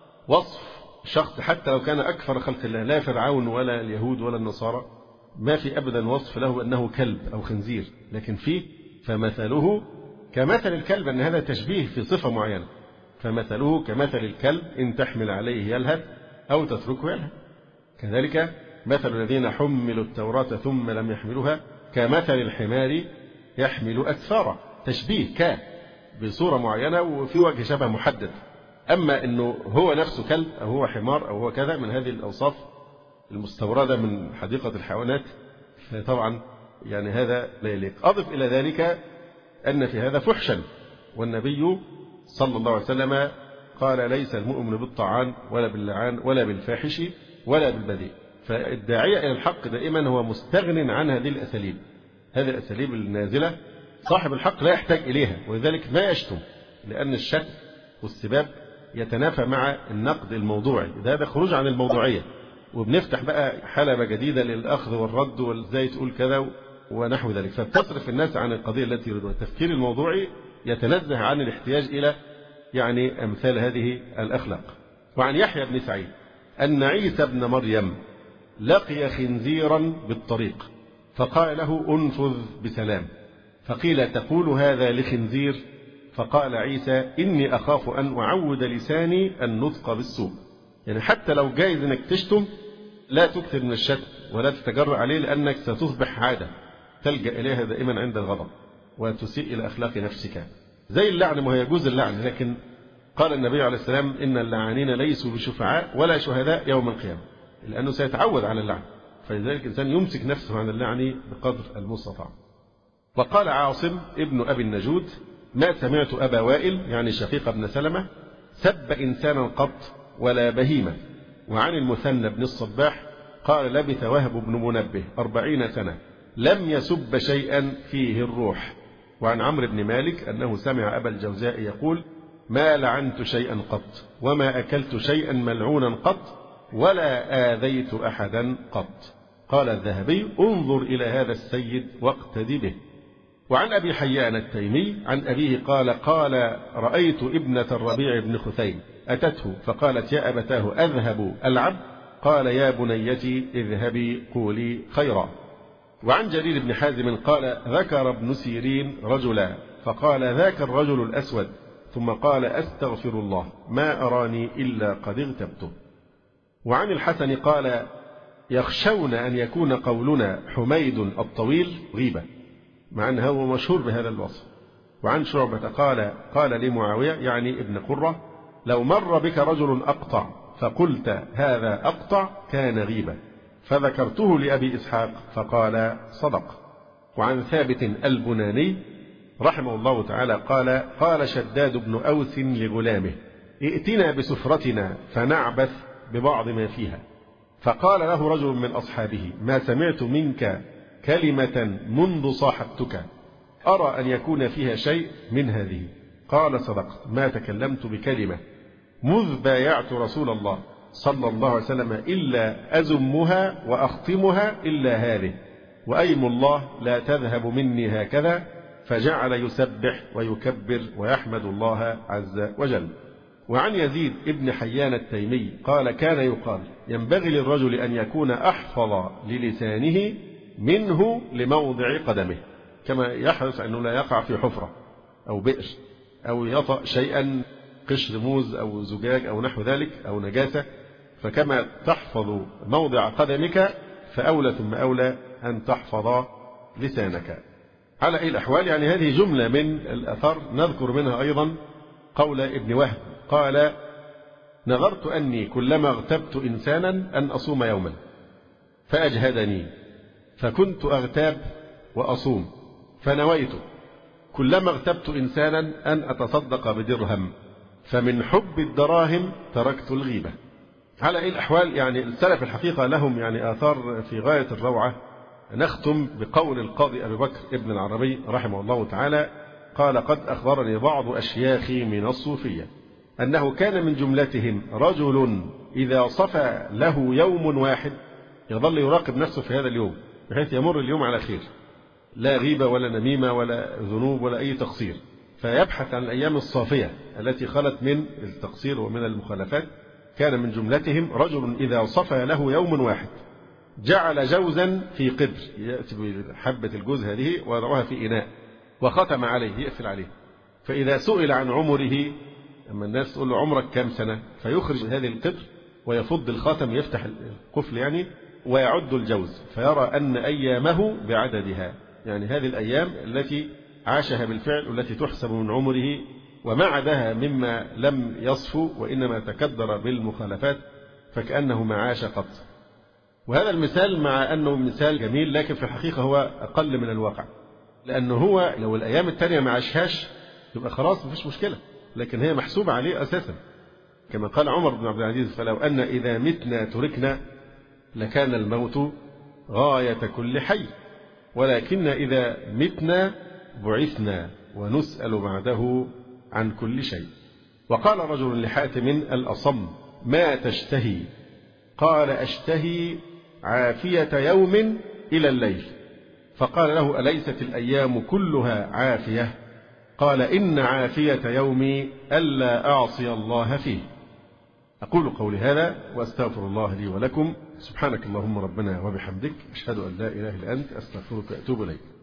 وصف شخص حتى لو كان أكثر خلق الله، لا فرعون ولا اليهود ولا النصارى، ما في أبدا وصف له أنه كلب أو خنزير، لكن فيه فمثله كمثل الكلب، أن هذا تشبيه في صفة معينة، فمثله كمثل الكلب إن تحمل عليه يلهث أو تتركه يلهث. كذلك مثل الذين حملوا التوراة ثم لم يحملوها كمثل الحمار يحمل أسفارا، تشبيه ك بصورة معينة وفي وجه شبه محدد. أما أنه هو نفسه كلب أو هو حمار أو هو كذا من هذه الأوصاف المستوردة من حديقة الحيوانات، فطبعا يعني هذا لا يليق. أضف إلى ذلك أن في هذا فحشا، والنبي صلى الله عليه وسلم قال ليس المؤمن بالطعان ولا باللعان ولا بالفاحش ولا بالبذيء. فالداعية إلى الحق دائما هو مستغن عن هذه الأساليب، هذه الأساليب النازلة صاحب الحق لا يحتاج إليها، ولذلك ما يشتم، لأن الشتم والسباب يتنافى مع النقد الموضوعي، هذا خروج عن الموضوعية، وبنفتح بقى حلبة جديدة للأخذ والرد وإزاي تقول كذا ونحو ذلك، فتصرف الناس عن القضية التي يريدها. التفكير الموضوعي يتنزه عن الاحتياج إلى يعني أمثال هذه الأخلاق. وعن يحيى بن سعيد أن عيسى بن مريم لقي خنزيرا بالطريق فقال له انفذ بسلام، فقيل تقول هذا لخنزير؟ فقال عيسى إني أخاف أن أعود لساني النطق بالسوء. يعني حتى لو جايز أنك تشتم لا تكثر من الشتم ولا تتجرأ عليه، لأنك ستصبح عادة تلجأ إليها دائما عند الغضب وتسيء إلى أخلاق نفسك. زي اللعن، ما هو يجوز اللعن، لكن قال النبي عليه السلام إن اللعانين ليسوا بشفعاء ولا شهداء يوم القيامة، لأنه سيتعود على اللعن، فلذلك الإنسان يمسك نفسه عن اللعن بقدر المستطاع. وقال عاصم ابن أبي النجود ما سمعت أبا وائل يعني شقيق بن سلمة سب إنسانا قط ولا بهيمة. وعن المثنى بن الصباح قال لبث وهب بن منبه أربعين سنة لم يسب شيئا فيه الروح. وعن عمرو بن مالك أنه سمع أبا الجوزاء يقول ما لعنت شيئا قط وما أكلت شيئا ملعونا قط ولا آذيت أحدا قط. قال الذهبي انظر إلى هذا السيد واقتدي به. وعن أبي حيان التيمي عن أبيه قال قال رأيت ابنة الربيع بن خثيم أتته فقالت يا أبتاه أذهب ألعب؟ قال يا بنيتي اذهبي قولي خيرا. وعن جرير بن حازم قال ذكر ابن سيرين رجلا فقال ذاك الرجل الأسود، ثم قال أستغفر الله ما أراني إلا قد اغتبته. وعن الحسن قال يخشون أن يكون قولنا حميد الطويل غيبة، مع أنه هو مشهور بهذا الوصف. وعن شعبة قال قال لمعاوية يعني ابن قرة لو مر بك رجل أقطع فقلت هذا أقطع كان غيبة، فذكرته لأبي إسحاق فقال صدق. وعن ثابت البناني رحمه الله تعالى قال قال شداد بن أوس لغلامه ائتنا بسفرتنا فنعبث ببعض ما فيها، فقال له رجل من أصحابه ما سمعت منك كلمة منذ صاحبتك أرى أن يكون فيها شيء من هذه. قال صدقت ما تكلمت بكلمة مذ بايعت رسول الله صلى الله عليه وسلم إلا أزمها وأختمها إلا هذه، وأيم الله لا تذهب مني هكذا. فجعل يسبح ويكبر ويحمد الله عز وجل. وعن يزيد ابن حيان التيمي قال كان يقال ينبغي للرجل أن يكون أحفظ للسانه منه لموضع قدمه، كما يحرص أنه لا يقع في حفرة أو بئر أو يطأ شيئا قشر موز أو زجاج أو نحو ذلك أو نجاسة، فكما تحفظ موضع قدمك فأولى ثم أولى أن تحفظ لسانك. على أي الأحوال يعني هذه جملة من الآثار. نذكر منها أيضا قول ابن وهب قال نظرت أني كلما اغتبت إنسانا أن أصوم يوما فأجهدني فكنت أغتاب وأصوم، فنويت كلما اغتبت إنسانا أن أتصدق بدرهم فمن حب الدراهم تركت الغيبة. على أي الأحوال يعني السلف الحقيقة لهم يعني آثار في غاية الروعة. نختم بقول القاضي أبي بكر ابن العربي رحمه الله تعالى قال قد أخبرني بعض أشياخي من الصوفية أنه كان من جملتهم رجل إذا صفى له يوم واحد يظل يراقب نفسه في هذا اليوم بحيث يمر اليوم على خير، لا غيبة ولا نميمة ولا ذنوب ولا أي تقصير، فيبحث عن الأيام الصافية التي خلت من التقصير ومن المخالفات. كان من جملتهم رجل إذا صفى له يوم واحد جعل جوزا في قدر، يأتي بحبة الجوز هذه ويضعها في إناء وختم عليه يقفل عليه، فإذا سئل عن عمره أما الناس تقول له عمرك كم سنة فيخرج هذه القدر ويفض الخاتم يفتح القفل يعني ويعد الجوز فيرى أن أيامه بعددها، يعني هذه الأيام التي عاشها بالفعل والتي تحسب من عمره وما عداها مما لم يصفو وإنما تكدر بالمخالفات فكأنه ما عاش قط. وهذا المثال مع أنه مثال جميل لكن في الحقيقة هو أقل من الواقع، لأنه هو لو الأيام التانية ما عاشهاش يبقى خلاص مفيش مشكلة، لكن هي محسوبة عليه أساسا كما قال عمر بن عبد العزيز فلو أن إذا متنا تركنا لكان الموت غاية كل حي ولكن إذا متنا بعثنا ونسأل بعده عن كل شيء. وقال رجل لحاتم الأصم ما تشتهي؟ قال أشتهي عافية يوم إلى الليل. فقال له أليست الأيام كلها عافية؟ قال إن عافية يومي ألا أعصي الله فيه. أقول قولي هذا وأستغفر الله لي ولكم. سبحانك اللهم ربنا وبحمدك أشهد أن لا إله إلا أنت أستغفرك وأتوب إليك.